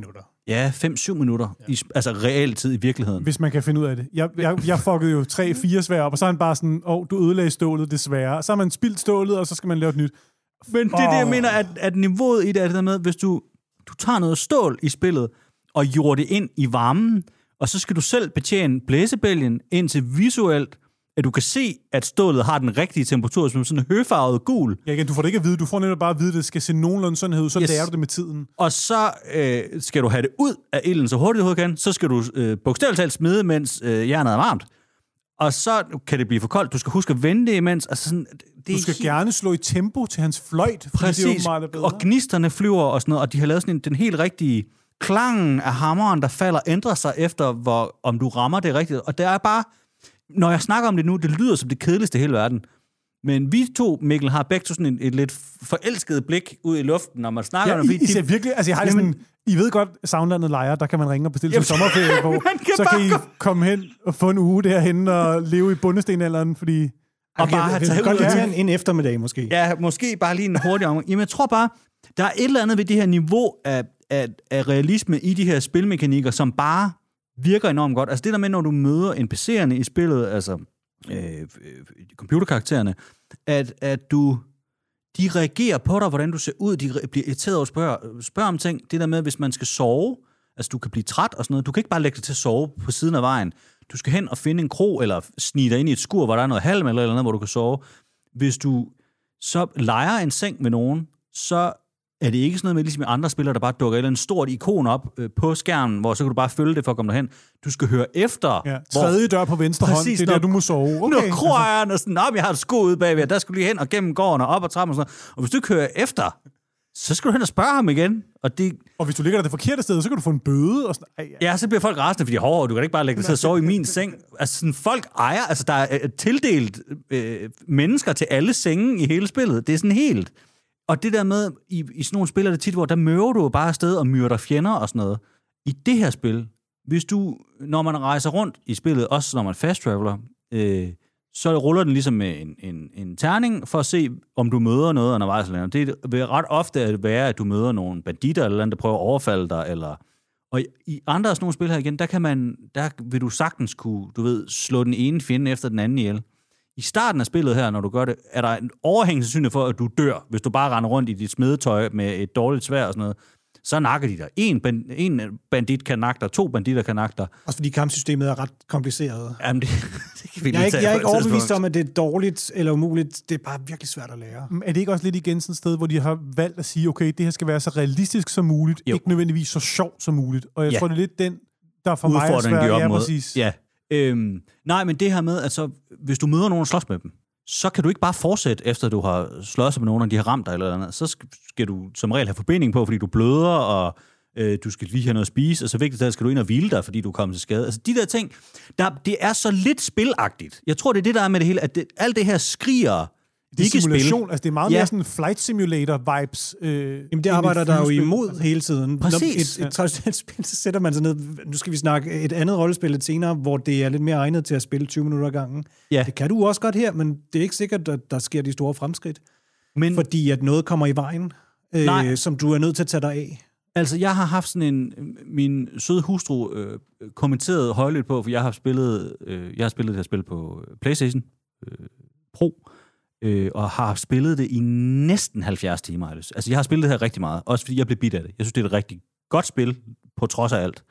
ja, fem syv minutter. Ja. I, altså realtid i virkeligheden. Hvis man kan finde ud af det. Jeg, jeg, jeg fuckede jo tre fire svær op, og så er han bare sådan, åh, oh, du ødelagde stålet, desværre. Så har man spildt stålet, og så skal man lave et nyt. Men det er oh. det, jeg mener, at, at niveauet i det er det der med, hvis du, du tager noget stål i spillet, og jorder det ind i varmen, og så skal du selv betjene blæsebælgen indtil visuelt, at du kan se, at stålet har den rigtige temperatur, som sådan en høfarvet gul. Ja, igen, du får det ikke at vide. Du får netop bare at vide, at det skal se nogenlunde sådan ud, så yes. lærer du det med tiden. Og så øh, skal du have det ud af ilden så hurtigt du kan. Så skal du øh, bogstaveligt talt smide, mens øh, jernet er varmt. Og så kan det blive for koldt. Du skal huske at vende det imens. Altså sådan, det du skal helt... gerne slå i tempo til hans fløjt, fordi præcis. Det er jo bedre. Og gnisterne flyver og sådan noget, og de har lavet sådan en, den helt rigtige klangen af hammeren, der falder, ændrer sig efter, hvor, om du rammer det rigtigt. Og det er bare... Når jeg snakker om det nu, det lyder som det kedeligste i hele verden. Men vi to, Mikkel, har begge to sådan en, et lidt forelsket blik ud i luften, når man snakker ja, om det. I, I, de, virkelig, altså jeg har jamen, sådan, I ved godt, Soundlandet lejer, der kan man ringe og bestille sin sommerferie på. Kan så kan I gå... komme hen og få en uge derhen og leve i bundestenalderen, fordi... Og bare have taget ud af en, en eftermiddag, måske. Ja, måske bare lige en hurtig omgang. Jamen, jeg tror bare, der er et eller andet ved det her niveau af, af, af realisme i de her spilmekanikker, som bare virker enormt godt. Altså det der med, når du møder N P C'erne i spillet, altså øh, computerkaraktererne, at, at du, de reagerer på dig, hvordan du ser ud, de bliver irriteret over at spørge, spørge om ting. Det der med, hvis man skal sove, altså du kan blive træt og sådan noget, du kan ikke bare lægge dig til at sove på siden af vejen. Du skal hen og finde en krog, eller snige dig ind i et skur, hvor der er noget halm eller noget, hvor du kan sove. Hvis du så lejer en seng med nogen, så er det ikke sådan noget med, ligesom i andre spillere, der bare dukker et eller andet stort ikon op øh, på skærmen, hvor så kan du bare følge det for at komme derhen. Du skal høre efter. Ja, tredje dør på venstre hånd, det er der, du må sove. Okay. Når kroejeren er sådan, jeg har et sko ude bagved, der skal du lige hen og gennem gården og op og trappen og sådan noget. Og hvis du ikke hører efter, så skal du hen og spørge ham igen. Og, det... og hvis du ligger der det forkerte sted, så kan du få en bøde. Og sådan. Ej, ja. ja, så bliver folk rasende, fordi hårdt, du kan ikke bare lægge dig til at sove i min seng. Altså sådan, folk ejer, altså der er tildelt øh, mennesker til alle senge i hele spillet. Det er sådan helt... Og det der med, i, i sådan nogle spil er det tit, hvor der møver du bare afsted og myrder fjender og sådan noget. I det her spil, hvis du, når man rejser rundt i spillet, også når man fast traveler, øh, så ruller den ligesom med en, en, en terning for at se, om du møder noget undervejs. Eller det vil ret ofte være, at du møder nogle banditter eller andet, der prøver at overfalde dig. Eller... Og i, i andre af sådan nogle spil her igen, der, kan man, der vil du sagtens kunne, du ved, slå den ene fjende efter den anden ihjel. I starten af spillet her, når du gør det, er der en overhængende sandsynlighed for, at du dør, hvis du bare render rundt i dit smedetøj med et dårligt sværd og sådan noget. Så nakker de dig. En, band, en bandit kan nakke dig, to banditter kan nakke dig. Også fordi kampsystemet er ret kompliceret. Jamen, det, det kan vi jeg er ikke, jeg er ikke overbevist om, at det er dårligt eller umuligt. Det er bare virkelig svært at lære. Er det ikke også lidt igen sådan et sted, hvor de har valgt at sige, okay, det her skal være så realistisk som muligt, jo. Ikke nødvendigvis så sjovt som muligt. Og jeg ja. tror, det er lidt den, der for mig er svært. Ja, præcis. Ja. Øhm, nej, men det her med, altså, hvis du møder nogen og slås med dem, så kan du ikke bare fortsætte, efter du har slået sig med nogen, og de har ramt dig eller andet. Så skal du som regel have forbinding på, fordi du bløder, og øh, du skal lige have noget at spise, og så vigtigt, at skal du ind og hvile dig, fordi du kommer til skade. Altså, de der ting, der, det er så lidt spilagtigt. Jeg tror, det er det, der er med det hele, at det, alt det her skriger det er ikke simulation, spil. Altså det er meget ja. mere sådan flight simulator-vibes. Øh, Jamen det arbejder der jo imod hele tiden. Præcis. Et, et traditionelt spil, så sætter man sig ned. Nu skal vi snakke et andet rollespil lidt senere, hvor det er lidt mere egnet til at spille tyve minutter ad gangen. Ja. Det kan du også godt her, men det er ikke sikkert, at der sker de store fremskridt. Men, fordi at noget kommer i vejen, øh, som du er nødt til at tage dig af. Altså, jeg har haft sådan en... Min søde hustru øh, kommenteret højlydt på, for jeg har spillet, øh, jeg har spillet det her spil på PlayStation øh, Pro, Øh, og har spillet det i næsten halvfjerds timer. Altså, jeg har spillet det her rigtig meget, også fordi jeg blev bidt af det. Jeg synes, det er et rigtig godt spil, på trods af alt.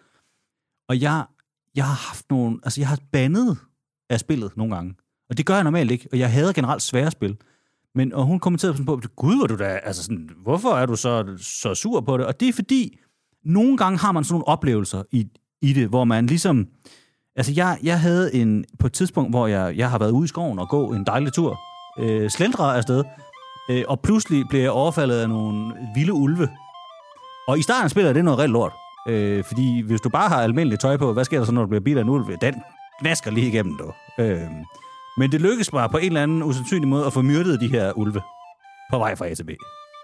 Og jeg, jeg har haft nogle... Altså, jeg har bandet af spillet nogle gange. Og det gør jeg normalt ikke, og jeg hader generelt svære spil. Men, og hun kommenterede sådan på, gud, hvor du da... Altså, sådan, hvorfor er du så, så sur på det? Og det er fordi, nogle gange har man sådan nogle oplevelser i, i det, hvor man ligesom... Altså, jeg, jeg havde en... På et tidspunkt, hvor jeg, jeg har været ude i skoven og gå en dejlig tur, Øh, slendrer afsted, øh, og pludselig bliver jeg overfaldet af nogle vilde ulve. Og i starten spiller det noget rigtig lort. Øh, fordi hvis du bare har almindeligt tøj på, hvad sker der så, når du bliver bidt af en ulv? Den knasker lige igennem, du. Øh, men det lykkedes bare på en eller anden usandsynlig måde at få myrdet de her ulve på vej fra A til B.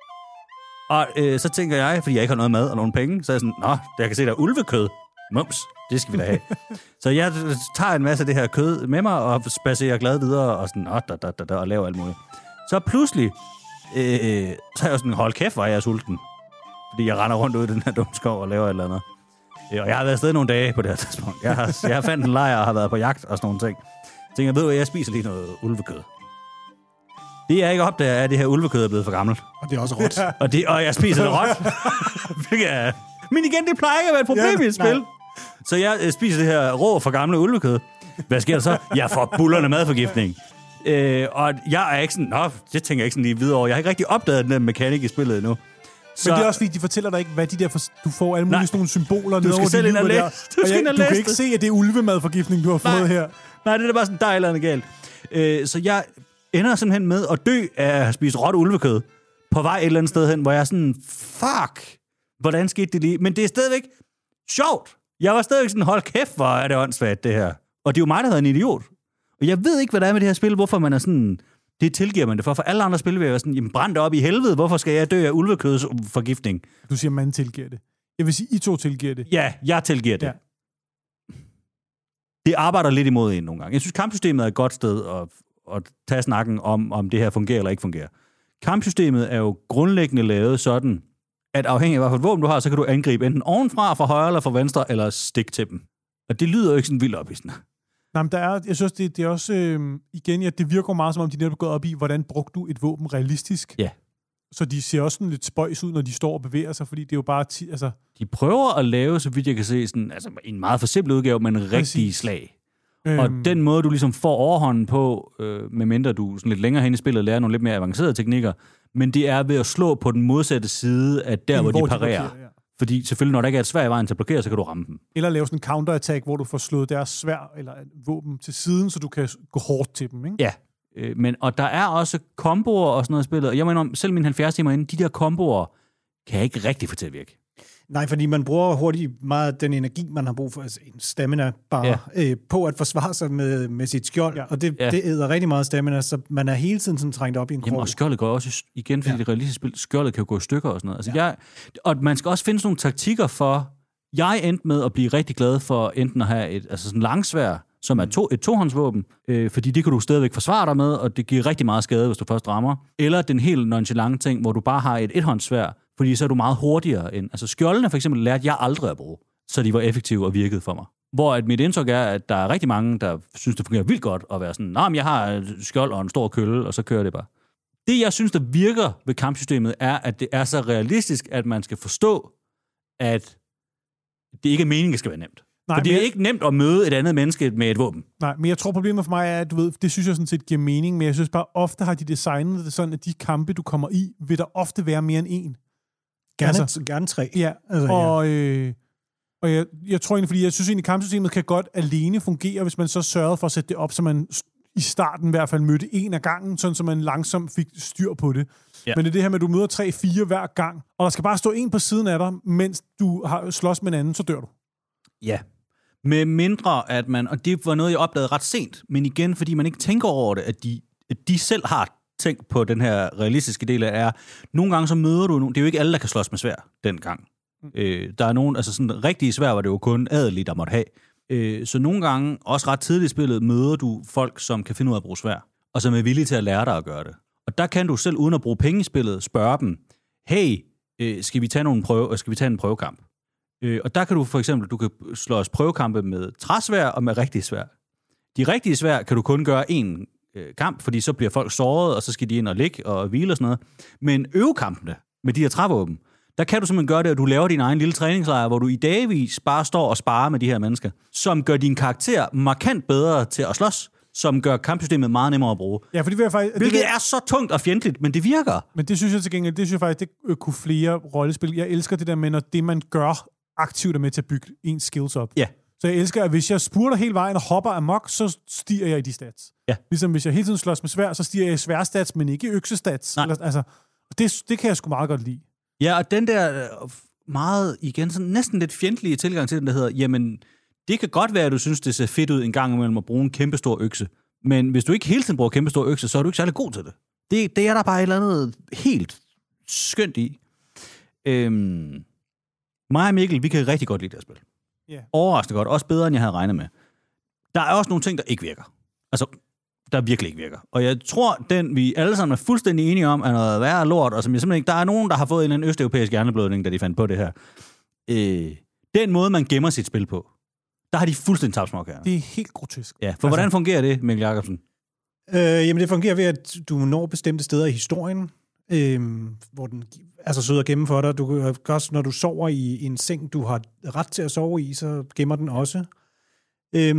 Og øh, så tænker jeg, fordi jeg ikke har noget mad og nogen penge, så er jeg sådan, nå, jeg kan se, der er ulvekød. Mums, det skal vi da have. Så jeg tager en masse af det her kød med mig, og spacerer glad videre, og sådan, oh, da, da, da, da, og laver alt muligt. Så pludselig, øh, så er jeg sådan, hold kæft, hvor er jeg sulten. Fordi jeg render rundt ud i den her dumme skov og laver et eller andet. Og jeg har været afsted nogle dage på det her tidspunkt. Jeg har, jeg har fandt en lejr og har været på jagt og sådan nogle ting. Jeg tænker, ved du, jeg spiser lige noget ulvekød. Det jeg ikke opdager, er, at det her ulvekød er blevet for gammelt. Og det er også råt. og, det, og jeg spiser det råt. er... Men igen, det plejer ikke at være et problem ja, i et spil. Nej. Så jeg spiser det her rå for gamle ulvekød. Hvad sker der så? Jeg får bullerne madforgiftning. Øh, og jeg er ikke sådan, nå, det tænker jeg ikke sådan lige videre over. Jeg har ikke rigtig opdaget den der mekanik i spillet endnu. Så... Men det er også fordi, de fortæller dig ikke, hvad de der... For... Du får alle mulige sådan nogle symboler. Du skal selv ind og læse. Du, skal jeg, du kan ikke se, at det er ulvemadforgiftning, du har fået Nej. her. Nej, det er bare sådan, der er et eller andet galt. Øh, så jeg ender simpelthen med at dø af at spise råt ulvekød på vej et eller andet sted hen, hvor jeg er sådan, fuck, hvordan skete det lige? Men det er stadigvæk sjovt. Jeg var stadigvæk sådan, hold kæft, hvor er det åndssvagt, det her. Og det er jo mig, der hedder en idiot. Og jeg ved ikke, hvad der er med det her spil, hvorfor man er sådan... Det tilgiver man det for. For alle andre spil vil jeg være sådan, jamen brænd det op i helvede, hvorfor skal jeg dø af ulvekødsforgiftning? Du siger, man tilgiver det. Jeg vil sige, I to tilgiver det. Ja, jeg tilgiver det. Ja. Det arbejder lidt imod en nogle gange. Jeg synes, kampsystemet er et godt sted at, at tage snakken om, om det her fungerer eller ikke fungerer. Kampsystemet er jo grundlæggende lavet sådan, at afhængig af hvilket våben du har, så kan du angribe enten ovenfra, fra højre eller fra venstre, eller stikke til dem. Og det lyder jo ikke sådan vildt ophidsende. Nej, men der er, jeg synes, det, det er også, øh, igen, ja, det virker meget som om, de netop er gået op i, hvordan brugte du et våben realistisk. Ja. Så de ser også sådan lidt spøjs ud, når de står og bevæger sig, fordi det er jo bare... Ti- altså... De prøver at lave, så vidt jeg kan se, sådan, altså en meget for simpel udgave, men en rigtig slag. Øhm... Og den måde, du ligesom får overhånden på, øh, medmindre du sådan lidt længere hen i spillet lærer nogle lidt mere avancerede teknikker, men det er ved at slå på den modsatte side af der, hvor, hvor de parerer. De blokerer, ja. Fordi selvfølgelig, når der ikke er et sværd i vejen til at blokere, så kan du ramme dem. Eller lave sådan en counter-attack, hvor du får slået deres sværd eller våben til siden, så du kan gå hårdt til dem, ikke? Ja, øh, men, og der er også komboer og sådan noget i spillet. Og jeg mener, selv mine halvfjerds timer inde, de der komboer kan jeg ikke rigtig få til at virke. Nej, fordi man bruger hurtigt meget den energi, man har brug for, altså en stamina bare, ja. øh, på at forsvare sig med, med sit skjold. Ja. Og det, ja. det æder rigtig meget stamina, så man er hele tiden sådan trængt op i en krog. Jamen, og skjoldet går også igen, fordi ja. det realistiske spil, skjoldet kan jo gå i stykker og sådan noget. Altså, ja. jeg, og man skal også finde sådan nogle taktikker for... Jeg endte med at blive rigtig glad for enten at have et altså sådan langsværd, som er to, et tohåndsvåben, øh, fordi det kan du stadigvæk forsvare dig med, og det giver rigtig meget skade, hvis du først rammer. Eller den helt nonchalant ting, hvor du bare har et ethåndssværd, fordi så er du meget hurtigere end... Altså skjoldene for eksempel lærte jeg aldrig at bruge, så de var effektive og virkede for mig. Hvor at mit indtryk er, at der er rigtig mange, der synes, det fungerer vildt godt at være sådan, nej, men jeg har et skjold og en stor kølle, og så kører det bare. Det, jeg synes, der virker ved kampsystemet, er, at det er så realistisk, at man skal forstå, at det ikke er meningen, det skal være nemt. Nej, for det er jeg... ikke nemt at møde et andet menneske med et våben. Nej, men jeg tror, problemet for mig er, at du ved, det synes jeg sådan set giver mening, men jeg synes bare, ofte har de designet det sådan, at de kampe, du kommer i, vil der ofte være mere end en. Gerne, altså, gerne tre. Ja, altså, og, ja. Øh, og jeg, jeg tror egentlig, fordi jeg synes egentlig, kampsystemet kan godt alene fungere, hvis man så sørgede for at sætte det op, så man i starten i hvert fald mødte en af gangen, sådan så man langsomt fik styr på det. Ja. Men det er det her med, at du møder tre, fire hver gang, og der skal bare stå en på siden af dig, mens du har slås med en anden, så dør du. Ja. Med mindre, at man, og det var noget, jeg opdagede ret sent, men igen, fordi man ikke tænker over det, at de, at de selv har tænkt på den her realistiske del af, er, nogle gange så møder du, det er jo ikke alle, der kan slås med sværd dengang. Mm. Øh, der er nogen, altså sådan rigtige sværd var det jo kun adelige, der måtte have. Øh, så nogle gange, også ret tidligt i spillet, møder du folk, som kan finde ud af at bruge sværd, og som er villige til at lære dig at gøre det. Og der kan du selv, uden at bruge penge i spillet, spørge dem, hey, øh, skal vi tage nogle prøve, skal vi tage en prøvekamp? Øh, og der kan du for eksempel, du kan slå os prøvekampe med træsvær og med rigtig svær. De rigtige svær kan du kun gøre én øh, kamp, fordi så bliver folk såret, og så skal de ind og ligge og hvile og sådan noget. Men øvekampene med de her trævåben, der kan du simpelthen gøre det, at du laver din egen lille træningslejr, hvor du i dagvis bare står og sparer med de her mennesker, som gør din karakter markant bedre til at slås, som gør kampsystemet meget nemmere at bruge. Ja, for det vil jeg faktisk, Hvilket det vil... er så tungt og fjendtligt, men det virker. Men det synes jeg til gengæld, det synes jeg faktisk, det kunne flere rollespil. Jeg elsker det der med, når det man gør aktivt er med til at bygge ens skills op. Ja. Så jeg elsker, at hvis jeg spurter hele vejen og hopper amok, så stiger jeg i de stats. Ja. Ligesom hvis jeg hele tiden slås med svær, så stiger jeg i sværstats, men ikke i øksestats. Nej. Eller, altså, det, det kan jeg sgu meget godt lide. Ja, og den der meget, igen, sådan næsten lidt fjendtlige tilgang til den, der hedder, jamen, det kan godt være, at du synes, det ser fedt ud en gang imellem at bruge en kæmpestor økse. Men hvis du ikke hele tiden bruger kæmpestor økse, så er du ikke særlig god til det. Det, det er der bare et eller andet helt skønt i. Øhm, mig og Mikkel, vi kan rigtig godt lide det her spil. Yeah. Overraskende godt. Også bedre, end jeg havde regnet med. Der er også nogle ting, der ikke virker. Altså, der virkelig ikke virker. Og jeg tror, den vi alle sammen er fuldstændig enige om, er noget værre lort, og som jeg simpelthen ikke... Der er nogen, der har fået en eller anden østeuropæisk hjerneblødning, da de fandt på det her. Øh, Den måde, man gemmer sit spil på, der har de fuldstændig tabt småkærne. Det er helt grotesk. Ja, for altså, hvordan fungerer det, Mikkel Jacobsen? Øh, jamen, det fungerer ved, at du når bestemte steder i historien, øh, hvor den altså sidder og gemmer for dig. Du kan også, når du sover i en seng, du har ret til at sove i, så gemmer den også. Øh,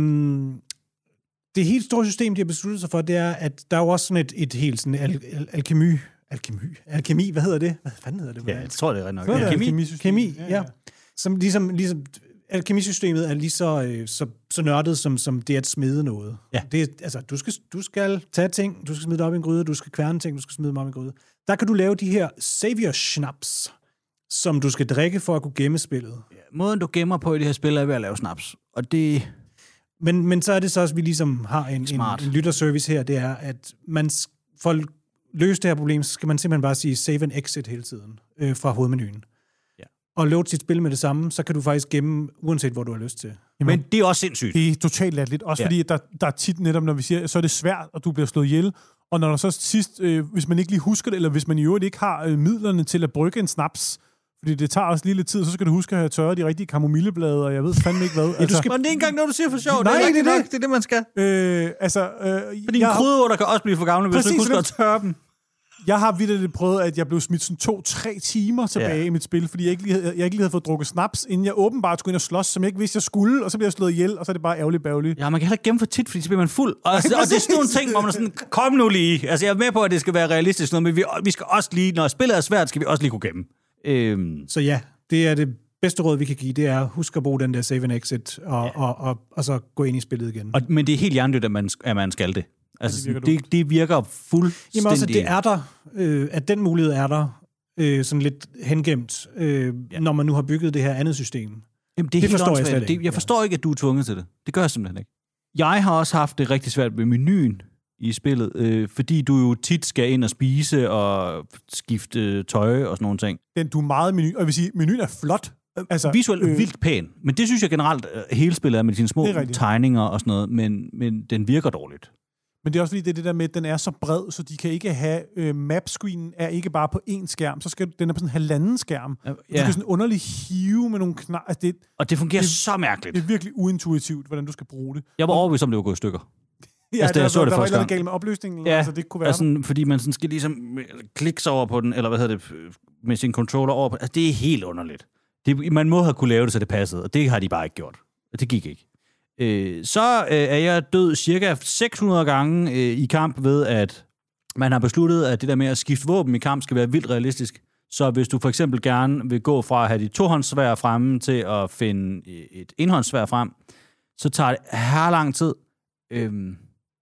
det helt store system, de har besluttet sig for, det er, at der er jo også sådan et, et helt sådan al- al- alkemi, alkemi, alkemi, hvad hedder det? Hvad fanden hedder det? Ja, jeg tror, det er rigtig nok. Ja, Alkemi. kemi, kemi, ja. ja. Som ligesom, ligesom alkemisystemet er lige så, øh, så, så nørdet, som, som det at smide noget. Ja. Det er, altså, du skal, du skal tage ting, du skal smide det op i en gryde, du skal kværne ting, du skal smide dem op i en gryde. Der kan du lave de her savior-snaps, som du skal drikke for at kunne gemme spillet. Ja, måden, du gemmer på i det her spil, er ved at lave snaps. Og det... Men, men så er det så også, at vi ligesom har en, en, Smart. en lytterservice her, det er, at man for at løse det her problem, så skal man simpelthen bare sige save and exit hele tiden øh, fra hovedmenuen. Ja. Og load sit spil med det samme, så kan du faktisk gemme, uanset hvor du har lyst til. Men det er også sindssygt. Det er totalt latterligt. Også Ja. ja. fordi, at der, der er tit netop, når vi siger, så er det svært, og du bliver slået ihjel. Og når der så sidst, øh, hvis man ikke lige husker det, eller hvis man i øvrigt ikke har øh, midlerne til at brygge en snaps, fordi det tager også lige lidt tid, så skal du huske at have tørret de rigtige kamomilleblade, og jeg ved fandme ikke hvad. Ja, du skal... Men det er ikke engang noget, du siger for sjov. Nej, det er det er nok. det. Det er det, man skal. Øh, altså, øh, Fordi en jeg, krydderurter kan også blive for gamle, hvis Præcis, du ikke husker det- at tørre dem. jeg har vitterligt prøvet, at jeg blev smidt sådan to-tre timer tilbage Ja. i mit spil, fordi jeg ikke, lige havde, jeg ikke lige havde fået drukket snaps, inden jeg åbenbart skulle ind og slås, som jeg ikke vidste, jeg skulle, og så bliver jeg slået ihjel, og så er det bare ærgerligt bærgerligt. Ja, man kan heller ikke gemme for tit, fordi så bliver man fuld. Og, og det er sådan nogle ting, hvor man er sådan, kom nu lige. Altså, jeg er med på, at det skal være realistisk, noget, men vi, vi skal også lige, når spillet er svært, skal vi også lige kunne gemme. Øhm, Så ja, det er det bedste råd, vi kan give, det er, husk at bruge den der save and exit, og, ja. og, og, og så gå ind i spillet igen. og, men det er helt hjernedødt, at man, at man skal det. Altså, Ja, det virker det, det virker fuldstændig... Jamen også, at det er der, øh, at den mulighed er der, øh, sådan lidt hengemt, øh, ja. når man nu har bygget det her andet system. Jamen, det, er Det helt forstår jeg åndssvagt. slet ikke. Det, jeg forstår ikke, at du er tvunget til det. Det gør jeg simpelthen ikke. Jeg har også haft det rigtig svært med menuen i spillet, øh, fordi du jo tit skal ind og spise og skifte tøj og sådan nogle ting. Den, du er meget menu, og jeg vil sige, menuen er flot. Altså, Visuelt øh, vildt pæn, men det synes jeg generelt, øh, hele spillet er med sine små Det er rigtigt. tegninger og sådan noget, men, men den virker dårligt. Men det er også fordi, det er det der med, at den er så bred, så de kan ikke have... Øh, mapscreenen er ikke bare på én skærm, så skal den er på sådan en halvanden skærm. Ja. Du skal sådan underligt hive med nogle knap... Altså, det, Og det fungerer Det- så mærkeligt. det er virkelig uintuitivt, hvordan du skal bruge det. Jeg var overbevist om, det var gået i stykker. Ja, Altså, da jeg så det der var første et eller gang. andet galt med opløsningen, Ja, altså det kunne være... altså, fordi man sådan skal ligesom klikke sig over på den, eller hvad hedder det, med sin controller over på altså, det er helt underligt. Det, man må have kunne lave det, så det passede, og det har de bare ikke gjort. Det gik ikke. Øh, så øh, er jeg død cirka seks hundrede gange øh, i kamp ved, at man har besluttet, at det der med at skifte våben i kamp skal være vildt realistisk. Så hvis du for eksempel gerne vil gå fra at have de tohåndssværd fremme til at finde et enhåndssværd frem, så tager det her lang tid. Øhm,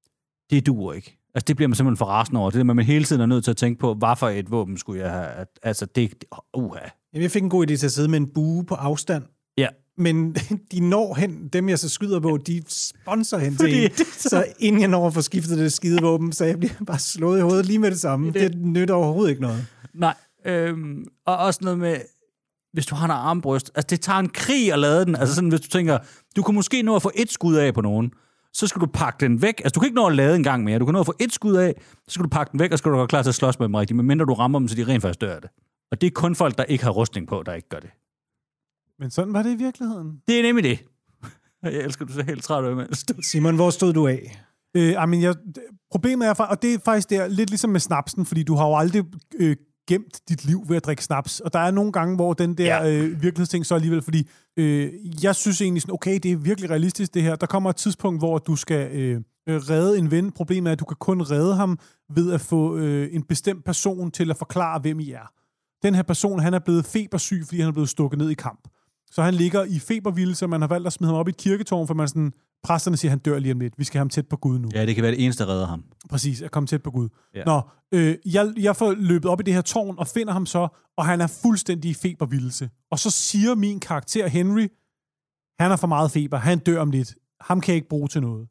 det duer ikke. Altså, det bliver man simpelthen for rasende over. Det er, at man hele tiden er nødt til at tænke på, hvad for et våben skulle jeg have. Altså, det... Uha. Jamen, jeg fik en god idé til at sidde med en bue på afstand, Ja. men de når hen, dem jeg så skyder på, de sponsor hen Fordi til en. det så- Så inden jeg når at få skiftet det skide våben, så jeg bliver bare slået i hovedet lige med det samme. Det, det nytter overhovedet ikke noget. Nej. Øhm, og også noget med, hvis du har en armbryst. Altså, det tager en krig at lade den. Altså, sådan, hvis du tænker, du kunne måske nå at få et skud af på nogen, så skal du pakke den væk. Altså, du kan ikke nå at lade en gang mere. Du kan nå at få et skud af, så skal du pakke den væk, og så skal du være klar til at slås med dem rigtigt, medmindre du rammer dem, så de rent faktisk dør af det. Og det er kun folk, der ikke har rustning på, der ikke gør det. Men sådan var det i virkeligheden. Det er nemlig det. Jeg elsker, du så helt træt af, mens du... Simon, hvor stod du af? Øh, I mean, jeg, problemet er, og det er faktisk der, lidt ligesom med snapsen, fordi du har jo aldrig øh, gemt dit liv ved at drikke snaps. Og der er nogle gange, hvor den der Ja. øh, virkelighedsting så alligevel, fordi øh, jeg synes egentlig sådan, okay, det er virkelig realistisk det her. Der kommer et tidspunkt, hvor du skal øh, redde en ven. Problemet er, at du kan kun redde ham ved at få øh, en bestemt person til at forklare, hvem I er. Den her person, han er blevet febersyg, fordi han er blevet stukket ned i kamp. Så han ligger i febervildelse, og man har valgt at smide ham op i et kirketårn, for man sådan, præsterne siger, at han dør lige om lidt. Vi skal have ham tæt på Gud nu. Ja, det kan være det eneste, der redder ham. Præcis, at komme tæt på Gud. Ja. Nå, øh, jeg, jeg får løbet op i det her tårn, og finder ham så, og han er fuldstændig i febervildelse. Og så siger min karakter, Henry, han har for meget feber, han dør om lidt. Ham kan jeg ikke bruge til noget.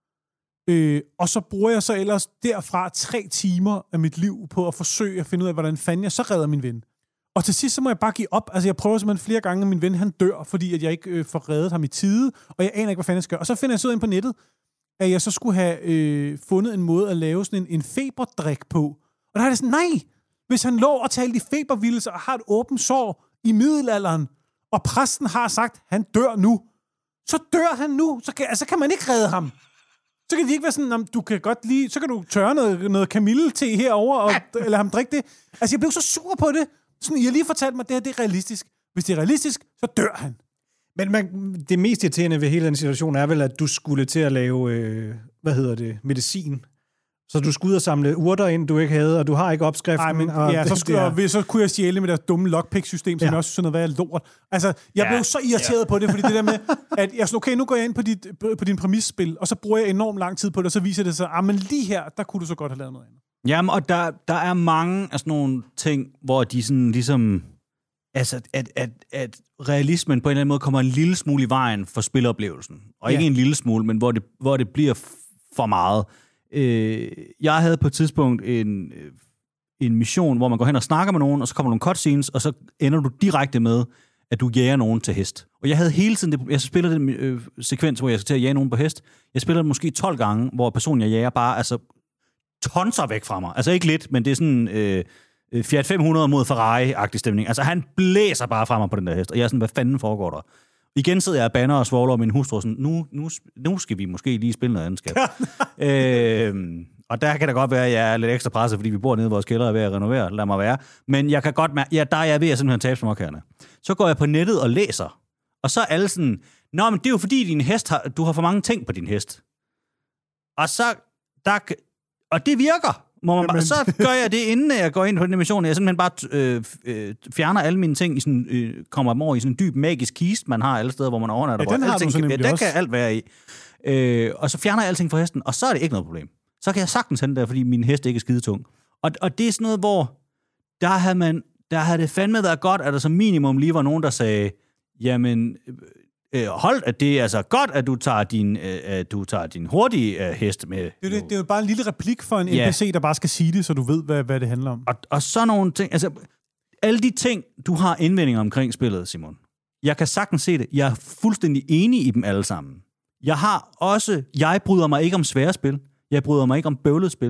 Øh, og så bruger jeg så ellers derfra tre timer af mit liv på at forsøge at finde ud af, hvordan fanden jeg så redder min ven. Og til sidst, så må jeg bare give op. Altså, jeg prøver simpelthen flere gange, at min ven, han dør, fordi at jeg ikke øh, får reddet ham i tide, og jeg aner ikke, hvad fanden jeg skal gøre. Og så finder jeg så ud ind på nettet, at jeg så skulle have øh, fundet en måde at lave sådan en, en feberdrik på. Og der er det sådan, nej! Hvis han lå og talte i febervildelse og har et åbent sår i middelalderen, og præsten har sagt, han dør nu, så dør han nu. Så kan, altså, kan man ikke redde ham. Så kan de ikke være sådan, du kan godt lige, så kan du tørre noget, noget kamille-te herover og lade ham drikke det. Altså, jeg blev så sur på det. Sådan, I har lige fortalt mig, at det her det er realistisk. Hvis det er realistisk, så dør han. Men man, det mest irriterende ved hele den situation er vel, at du skulle til at lave, øh, hvad hedder det, medicin. Så du skulle ud og samle urter ind, du ikke havde, og du har ikke opskriften. Nej, men og ja, så, skulle jeg, så kunne jeg stjæle med det dumme lockpick-system, som ja. jeg også synes noget, hvad er lort. Altså, jeg ja. blev så irriteret ja. på det, fordi det der med, at jeg sådan, okay, nu går jeg ind på, dit, på din præmisspil, og så bruger jeg enormt lang tid på det, og så viser det sig, ah, men lige her, der kunne du så godt have lavet noget andet. Jamen, og der, der er mange af sådan nogle ting, hvor de sådan ligesom... Altså, at, at, at realismen på en eller anden måde kommer en lille smule i vejen for spiloplevelsen. Og ikke ja. en lille smule, men hvor det, hvor det bliver for meget. Øh, jeg havde på et tidspunkt en, en mission, hvor man går hen og snakker med nogen, og så kommer nogle cutscenes, og så ender du direkte med, at du jager nogen til hest. Og jeg havde hele tiden... Det, jeg spillede den øh, sekvens, hvor jeg skal til at jage nogen på hest. Jeg spillede den måske tolv gange, hvor personen, jeg jager, bare altså tonser væk fra mig. Altså ikke lidt, men det er sådan... Øh, Fiat fem hundrede mod Ferrari-agtig stemning. Altså, han blæser bare fra mig på den der hest, og jeg er sådan, hvad fanden foregår der? Igen sidder jeg og banner og svogler om min hustru, sådan, nu, nu, nu skal vi måske lige spille noget andet, skat. øhm, og der kan det godt være, at jeg er lidt ekstra presset, fordi vi bor nede i vores kælder og er ved at renovere, lad mig være. Men jeg kan godt mærke, ja, der er jeg ved at simpelthen tabe småkærne. Så går jeg på nettet og læser, og så er alle sådan, nå, men det er jo fordi, din hest har, du har for mange ting på din hest. Og så, der, og det virker. Må man bare, så gør jeg det, inden jeg går ind på den mission. Jeg simpelthen bare øh, øh, fjerner alle mine ting, i sådan, øh, kommer dem over i sådan en dyb magisk kiste, man har alle steder, hvor man overnatter. Ja, den har alting, du så nemlig ja, også. Der kan alt være i. Øh, og så fjerner jeg alting fra hesten, og så er det ikke noget problem. Så kan jeg sagtens hente der, fordi min hest ikke er skidetung. Og, og det er sådan noget, hvor der havde, man, der havde det fandme været godt, at der som minimum lige var nogen, der sagde, jamen... Øh, hold, at det er altså godt, at du tager din, øh, at du tager din hurtige øh, hest med. Det er, det, det er jo bare en lille replik for en ja. N P C, der bare skal sige det, så du ved, hvad, hvad det handler om. Og, og så nogle ting, altså alle de ting, du har indvendinger omkring spillet, Simon. Jeg kan sagtens se det. Jeg er fuldstændig enig i dem alle sammen. Jeg har også, jeg bryder mig ikke om svære spil. Jeg bryder mig ikke om bøvlet spil.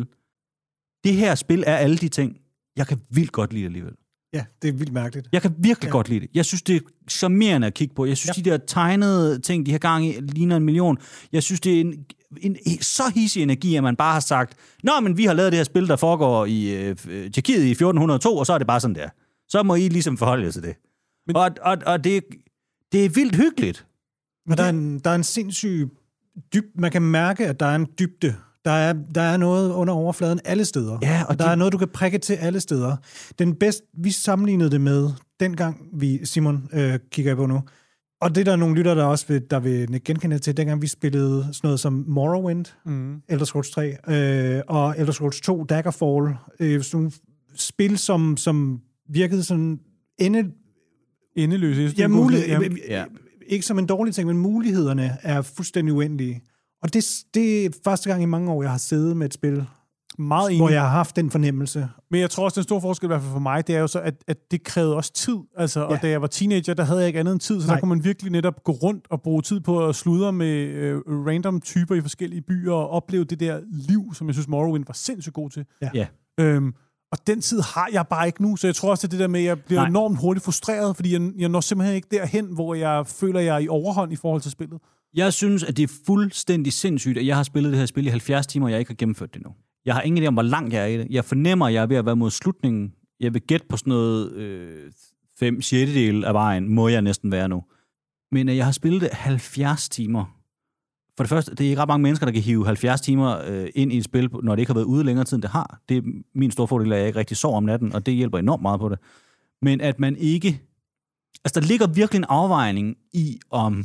Det her spil er alle de ting. Jeg kan vildt godt lide det alligevel. Ja, det er vildt mærkeligt. Jeg kan virkelig ja. godt lide det. Jeg synes, det er charmerende at kigge på. Jeg synes, ja. de der tegnede ting, de her gang i, ligner en million. Jeg synes, det er en, en, en så hissig energi, at man bare har sagt, nå, men vi har lavet det her spil, der foregår i øh, Tjekkiet i fjorten hundrede og to, og så er det bare sådan der. Så må I ligesom forholde jer til det. Men, og og, og det, det er vildt hyggeligt. Men der er en, der er en sindssyg dyb... Man kan mærke, at der er en dybde. Der er, der er noget under overfladen alle steder. Ja, og der de... er noget, du kan prikke til alle steder. Den bedste, vi sammenlignede det med, dengang vi, Simon, øh, kigger på nu, og det er der nogle lytter, der også vil, der vil genkende til, dengang vi spillede sådan noget som Morrowind, mm. Elder Scrolls tre, øh, og Elder Scrolls to, Daggerfall, øh, sådan nogle spil, som, som virkede sådan ende... endeløse. Ja, mulighed, ja. ja. Ikke som en dårlig ting, men mulighederne er fuldstændig uendelige. Og det, det er første gang i mange år, jeg har siddet med et spil, meget enig. Hvor jeg har haft den fornemmelse. Men jeg tror også, den store forskel, i hvert fald for mig, det er jo så, at, at det krævede også tid. Altså, ja. Og da jeg var teenager, der havde jeg ikke andet end tid, så Nej. Der kunne man virkelig netop gå rundt og bruge tid på at sludre med øh, random typer i forskellige byer og opleve det der liv, som jeg synes, Morrowind var sindssygt god til. Ja. Ja. Øhm, og den tid har jeg bare ikke nu, så jeg tror også, at det der med, at jeg bliver Nej. enormt hurtigt frustreret, fordi jeg, jeg når simpelthen ikke derhen, hvor jeg føler, at jeg er i overhånd i forhold til spillet. Jeg synes, at det er fuldstændig sindssygt, at jeg har spillet det her spil i halvfjerds timer, og jeg ikke har gennemført det nu. Jeg har ingen idé om, hvor langt jeg er i det. Jeg fornemmer, at jeg er ved at være mod slutningen. Jeg vil gætte på sådan noget øh, fem sjettedel af vejen, må jeg næsten være nu. Men jeg har spillet det halvfjerds timer. For det første, det er ikke ret mange mennesker, der kan hive halvfjerds timer øh, ind i et spil, når det ikke har været ude længere tid, end det har. Det er min store fordel, at jeg ikke rigtig sover om natten, og det hjælper enormt meget på det. Men at man ikke... Altså, der ligger virkelig en afvejning i, om...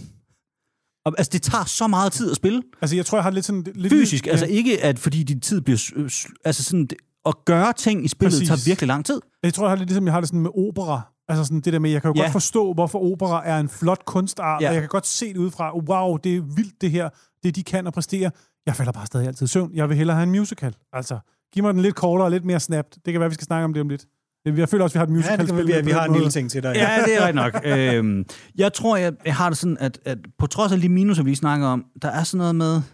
Altså, det tager så meget tid at spille. Altså, jeg tror, jeg har lidt sådan... Lidt fysisk, ja. Altså ikke, at fordi din tid bliver... Altså sådan... At gøre ting i spillet Præcis. Tager virkelig lang tid. Jeg tror, jeg har lidt ligesom, jeg har det sådan med opera. Altså sådan det der med, jeg kan jo ja. godt forstå, hvorfor opera er en flot kunstart, ja. og jeg kan godt se det udefra. Wow, det er vildt det her. Det de kan og præstere. Jeg falder bare stadig altid i søvn. Jeg vil hellere have en musical. Altså, giv mig den lidt kortere og lidt mere snapped. Det kan være, vi skal snakke om det om lidt. Jeg føler også, vi har et musical. Ja, det kan vi, vi har en lille ting til dig. Ja, ja det er rigtigt nok. øhm, jeg tror, jeg, jeg har det sådan, at, at på trods af de minuser, vi snakker om, der er sådan noget med...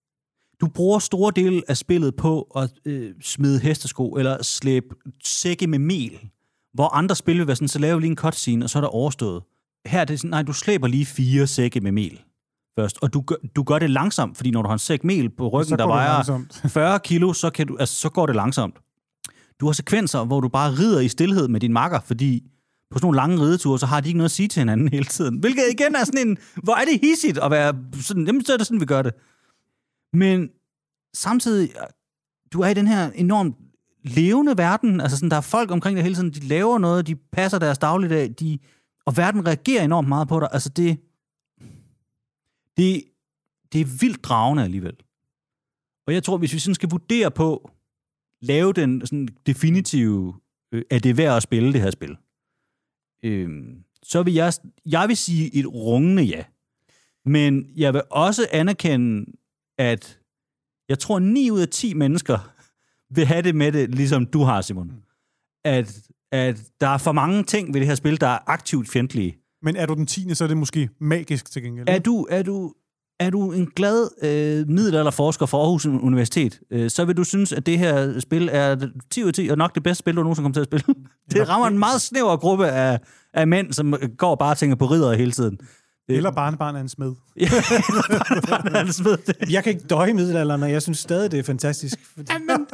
Du bruger store dele af spillet på at øh, smide hestesko, eller slæbe sække med mel, hvor andre spil vil være sådan, så laver vi lige en cutscene, og så er der overstået. her er det sådan, nej, du slæber lige fire sække med mel først, og du gør, du gør det langsomt, fordi når du har en sæk mel på ryggen, der vejer fyrre kilo, så, kan du, altså, så går det langsomt. Du har sekvenser, hvor du bare rider i stilhed med din makker, fordi på sådan nogle lange rideture, så har de ikke noget at sige til hinanden hele tiden. Hvilket igen er sådan en, hvor er det hissigt at være sådan, jamen så er det sådan, vi gør det. Men samtidig, du er i den her enormt levende verden, altså sådan, der er folk omkring dig hele tiden, de laver noget, de passer deres dagligdag, de, og verden reagerer enormt meget på dig. Altså det, det, det er vildt dragende alligevel. Og jeg tror, hvis vi sådan skal vurdere på, lave den sådan definitive, øh, er det værd at spille det her spil, øh, så vil jeg, jeg vil sige et rungende ja. Men jeg vil også anerkende, at jeg tror, ni ud af ti mennesker vil have det med det, ligesom du har, Simon. At, at der er for mange ting ved det her spil, der er aktivt fjendtlige. Men er du den tiende, så er det måske magisk til gengæld. Er du, er du, er du en glad øh, middelalderforsker fra Aarhus Universitet, øh, så vil du synes, at det her spil er ti ud af ti, og nok det bedste spil, du nogensinde kommer til at spille. Det rammer en meget snæver gruppe af, af mænd, som går bare og tænker på riddere hele tiden. Eller barnebarn er en smed. Ja, barnebarn er en smed. Jeg kan ikke døje middelalderen, og jeg synes stadig, det er fantastisk. Fordi... Jamen,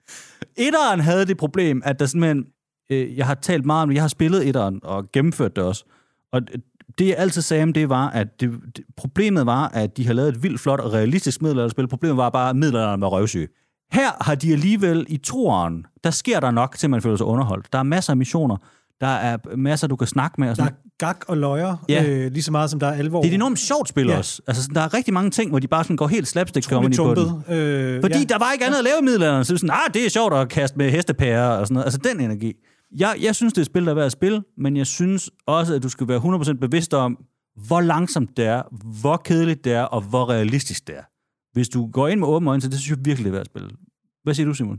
etteren havde det problem, at der simpelthen, øh, jeg har talt meget om det, jeg har spillet etteren og gennemført det også, og det jeg altid sagde om det var, at det, det, problemet var, at de har lavet et vildt flot og realistisk middelalderspil. Problemet var bare, at middelalderen var røvsyge. Her har de alligevel i toeren, der sker der nok til, man føler sig underholdt. Der er masser af missioner, der er masser, du kan snakke med. Og sådan. Der er gag og løjer, ja. øh, lige så meget som der er alvor. Det er et enormt sjovt spil ja. også. Altså, der er rigtig mange ting, hvor de bare sådan går helt slapstick-comedy på den. Øh, Fordi ja. der var ikke andet at lave i middelalderen. Så sådan, ah, det er sjovt at kaste med hestepærer og sådan noget. Altså, den energi. Jeg, jeg synes, det er et spil, der er værd at spille, men jeg synes også, at du skal være hundrede procent bevidst om, hvor langsomt det er, hvor kedeligt det er, og hvor realistisk det er. Hvis du går ind med åbne øjne, så det synes jeg virkelig, det er værd at spille. Hvad siger du, Simon?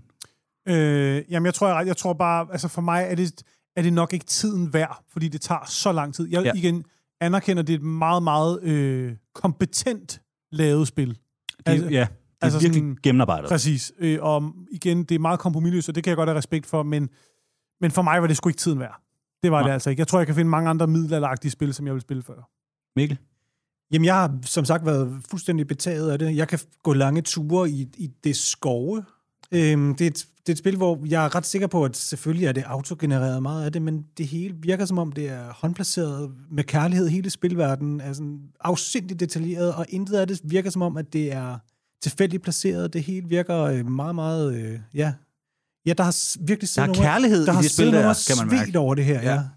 Øh, jamen, jeg tror, jeg, jeg tror bare, altså for mig er det, er det nok ikke tiden værd, fordi det tager så lang tid. Jeg ja. igen anerkender, at det er et meget, meget øh, kompetent lavet spil. Det, altså, ja, det er altså virkelig sådan, gennemarbejdet. Præcis. Øh, og igen, det er meget kompromisløst, og det kan jeg godt have respekt for, men, men for mig var det sgu ikke tiden værd. Det var Nej. det altså ikke. Jeg tror, jeg kan finde mange andre middelalderagtige spil, som jeg vil spille før. Mikkel? Jamen, jeg har som sagt været fuldstændig betaget af det. Jeg kan gå lange ture i, i det skove. Øhm, det, er et, det er et spil, hvor jeg er ret sikker på, at selvfølgelig er det autogenereret meget af det, men det hele virker som om, det er håndplaceret med kærlighed. Hele spilverdenen er sådan afsindigt detaljeret, og intet af det virker som om, at det er tilfældigt placeret. Det hele virker meget, meget... Øh, ja. ja, der har virkelig siddet der er kærlighed der i det spil, der kan man mærke. over det her, ja. ja.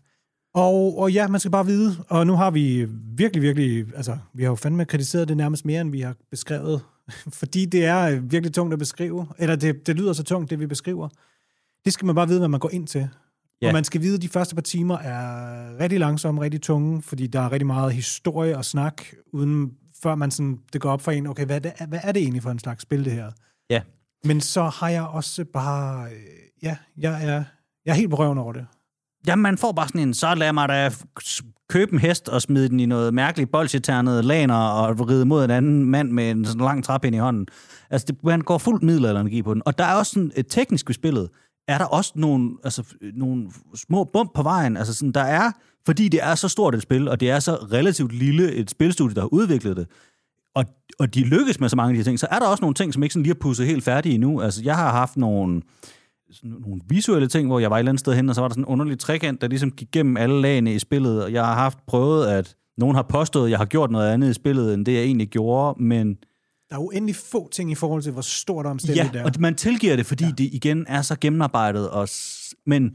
Og, og ja, man skal bare vide, og nu har vi virkelig, virkelig, altså, vi har jo fandme kritiseret det nærmest mere, end vi har beskrevet, fordi det er virkelig tungt at beskrive, eller det, det lyder så tungt, det vi beskriver. Det skal man bare vide, hvad man går ind til. Ja. Og man skal vide, at de første par timer er rigtig langsomme, rigtig tunge, fordi der er rigtig meget historie og snak, uden før man sådan, det går op for en, okay, hvad er det, hvad er det egentlig for en slags spil, det her? Ja. Men så har jeg også bare, ja, jeg er, jeg er helt på røven over det. Jamen, man får bare sådan en, så lad mig da købe en hest og smide den i noget mærkeligt bolsjeternet laner og ride mod en anden mand med en sådan lang træpind i hånden. Altså, det, man går fuldt middelalderenergi på den. Og der er også sådan et teknisk ved spillet, er der også nogle, altså, nogle små bump på vejen. Altså, sådan, der er, fordi det er så stort et spil, og det er så relativt lille et spilstudie, der har udviklet det, og, og de lykkes med så mange af de her ting, så er der også nogle ting, som ikke sådan lige er pudset helt færdige endnu. Altså, jeg har haft nogle... Sådan nogle visuelle ting, hvor jeg var et eller andet sted hen, og så var der sådan en underlig trekant, der ligesom gik gennem alle lagene i spillet, og jeg har haft prøvet, at nogen har påstået, at jeg har gjort noget andet i spillet, end det jeg egentlig gjorde, men... Der er uendelig få ting i forhold til, hvor stort omstændigt ja, det er. og man tilgiver det, fordi ja. det igen er så gennemarbejdet, og... men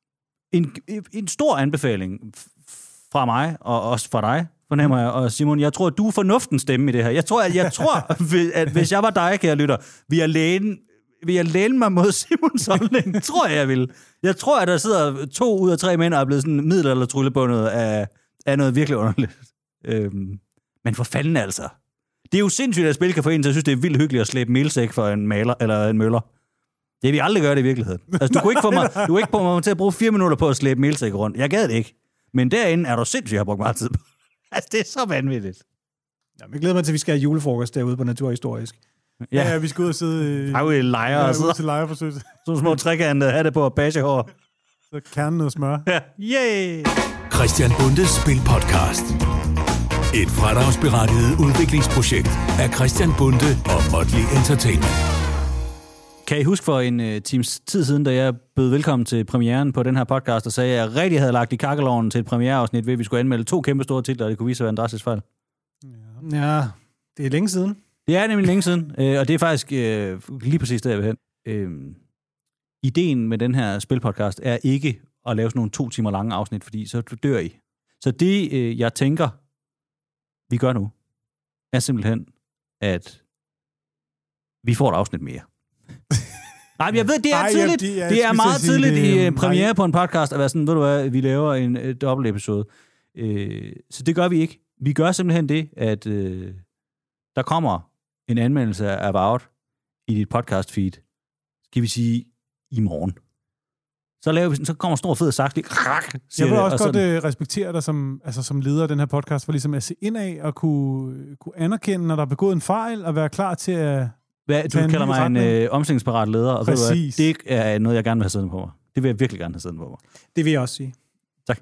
en, en stor anbefaling fra mig, og også fra dig, fornemmer jeg, og Simon, jeg tror, at du er fornuftens stemme i det her. Jeg tror, at, jeg tror, at hvis jeg var dig, kære lytter, vi er lægen vil jeg læne mig mod Simons holdning? Tror jeg, jeg vil. Jeg tror, at der sidder to ud af tre mænd og er blevet sådan middelaldertryllebundet af, af noget virkelig underligt. Øhm, men for fanden altså. Det er jo sindssygt, at spil kan få en til at synes, det er vildt hyggeligt at slæbe melsæk for en maler eller en møller. Det vil jeg aldrig gøre det i virkeligheden. Altså, du kunne ikke få mig, du kunne ikke få mig til at bruge fire minutter på at slæbe melsæk rundt. Jeg gad det ikke. Men derinde er du sindssygt, jeg har brugt meget tid på. Altså, det er så vanvittigt. Ja, jeg glæder mig til, at vi skal have julefrokost derude på Naturhistorisk. Ja, ja, vi skal ud og sidde... Har vi lejre ja, og sidde. til lejreforsøg. Sådan små trekante, have det på og bagehår. Så kernen noget smør. Ja, yay! Christian Bondes Spilpodcast. Et fradragsberettiget udviklingsprojekt af Christian Bonde og Motley Entertainment. Kan I huske for en uh, times tid siden, da jeg bød velkommen til premieren på den her podcast, og sagde, at jeg rigtig havde lagt i kakkeloven til et premiereafsnit, ved at vi skulle anmelde to kæmpe store titler, og det kunne vise sig at være en drastisk fejl? Ja, det er længe siden. Det er nemlig længe siden, øh, og det er faktisk øh, lige præcis der, jeg vil hen. Øh, ideen med den her spilpodcast er ikke at lave sådan nogle to timer lange afsnit, fordi så dør I. Så det, øh, jeg tænker, vi gør nu, er simpelthen, at vi får et afsnit mere. Nej, men jeg ved, det er Ej, tidligt. ja, det er, det er meget sige, tidligt det, i uh, premiere nej. på en podcast, at være sådan, ved du hvad, vi laver en uh, dobbelt episode. Uh, så det gør vi ikke. Vi gør simpelthen det, at uh, der kommer en anmeldelse af Avowed i dit podcast feed, skal vi sige, i morgen. Så, laver vi, så kommer stor fed sagt lige. Jeg vil også godt sådan, uh, respektere dig som, altså, som leder af den her podcast, for ligesom at se indad og kunne, kunne anerkende, når der er begået en fejl, og være klar til at... Hvad, du kalder mig en øh, omstillingsparat leder, og ved du hvad, det er noget, jeg gerne vil have siddende på mig. Det vil jeg virkelig gerne have siddende på mig. Det vil jeg også sige. Tak.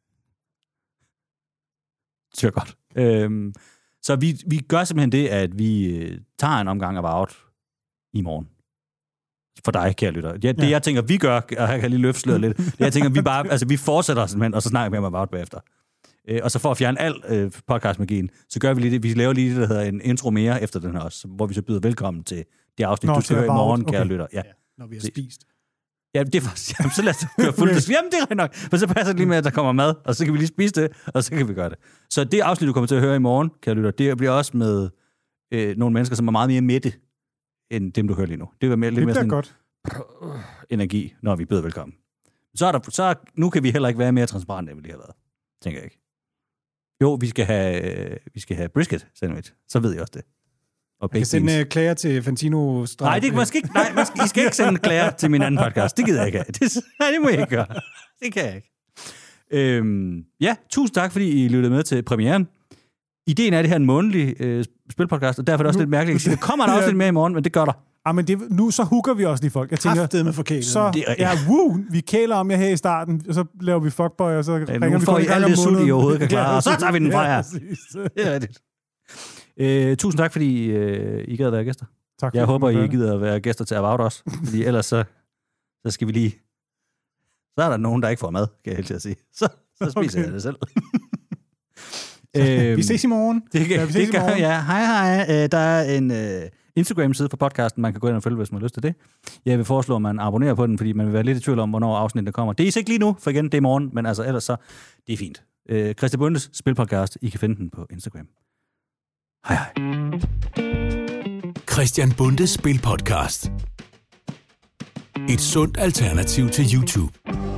Det er godt. Øhm, så vi, vi gør simpelthen det, at vi øh, tager en omgang af Avowed i morgen. For dig, kære lytter. Ja, det, ja. jeg tænker, vi gør, og jeg kan lige løfte sløret lidt, det, jeg tænker, vi bare, altså, vi fortsætter simpelthen, og så snakker vi om Avowed bagefter. Øh, og så for at fjerne al øh, podcastmagien, så gør vi lige det. Vi laver lige det, der hedder en intro mere efter den her også, hvor vi så byder velkommen til det afsnit, Nå, du skal høre i morgen, kære okay. lytter. Ja. Ja, når vi har spist. Ja, det er faktisk... Jamen, så lad os køre fuldt. Jamen, det er nok. For så passer det lige med, at der kommer mad, og så kan vi lige spise det, og så kan vi gøre det. Så det afsnit, du kommer til at høre i morgen, kære lytter, det bliver også med øh, nogle mennesker, som er meget mere mætte, end dem, du hører lige nu. Det vil mere, lidt mere sådan godt. energi, når vi byder velkommen. Så er der, så nu kan vi heller ikke være mere transparente, end vi lige har været. Tænker jeg ikke. Jo, vi skal have, øh, vi skal have brisket sandwich. Så ved jeg også det. Og jeg kan sende uh, klager til Fantino Strand. Nej, det, man skal ikke, nej man skal, I skal ikke sende klager til min anden podcast. Det gider jeg ikke have. Det, nej, det må jeg ikke gøre. Det kan jeg ikke. Øhm, ja, tusind tak, fordi I lyttede med til premieren. Ideen er, at det her en månedlig øh, spilpodcast, og derfor er det også nu, lidt mærkeligt. Det kommer der også lidt mere i morgen, men det gør der. Ja, men det, nu så hooker vi også lige folk. Jeg tænker, med forkælet. Så, ja, woo, vi kæler om jer her i starten, og så laver vi fuckboy, og så ja, ringer vi får I alt det sult, I overhovedet kan klare, og så tager vi den fra jer. Det er rigtigt. Øh, tusind tak, fordi øh, I gad at være gæster. Tak, jeg håber, I gider at være gæster til Avowed også, fordi ellers så, så skal vi lige... Så er der nogen, der ikke får mad, kan jeg helt til at sige. Så, så spiser okay. jeg det selv. øhm, vi ses i morgen. Det, kan, ja, vi ses det gør jeg. Hej, hej. Øh, der er en øh, Instagram-side for podcasten, man kan gå ind og følge, hvis man har lyst til det. Jeg vil foreslå, at man abonnerer på den, fordi man vil være lidt i tvivl om, hvornår afsnittet kommer. Det er ikke lige nu, for igen, det er i morgen, men altså ellers så, det er fint. Øh, Christian Bondes Spilpodcast, I kan finde den på Instagram. Hej hej. Christian Bondes Spilpodcast. Et sundt alternativ til YouTube.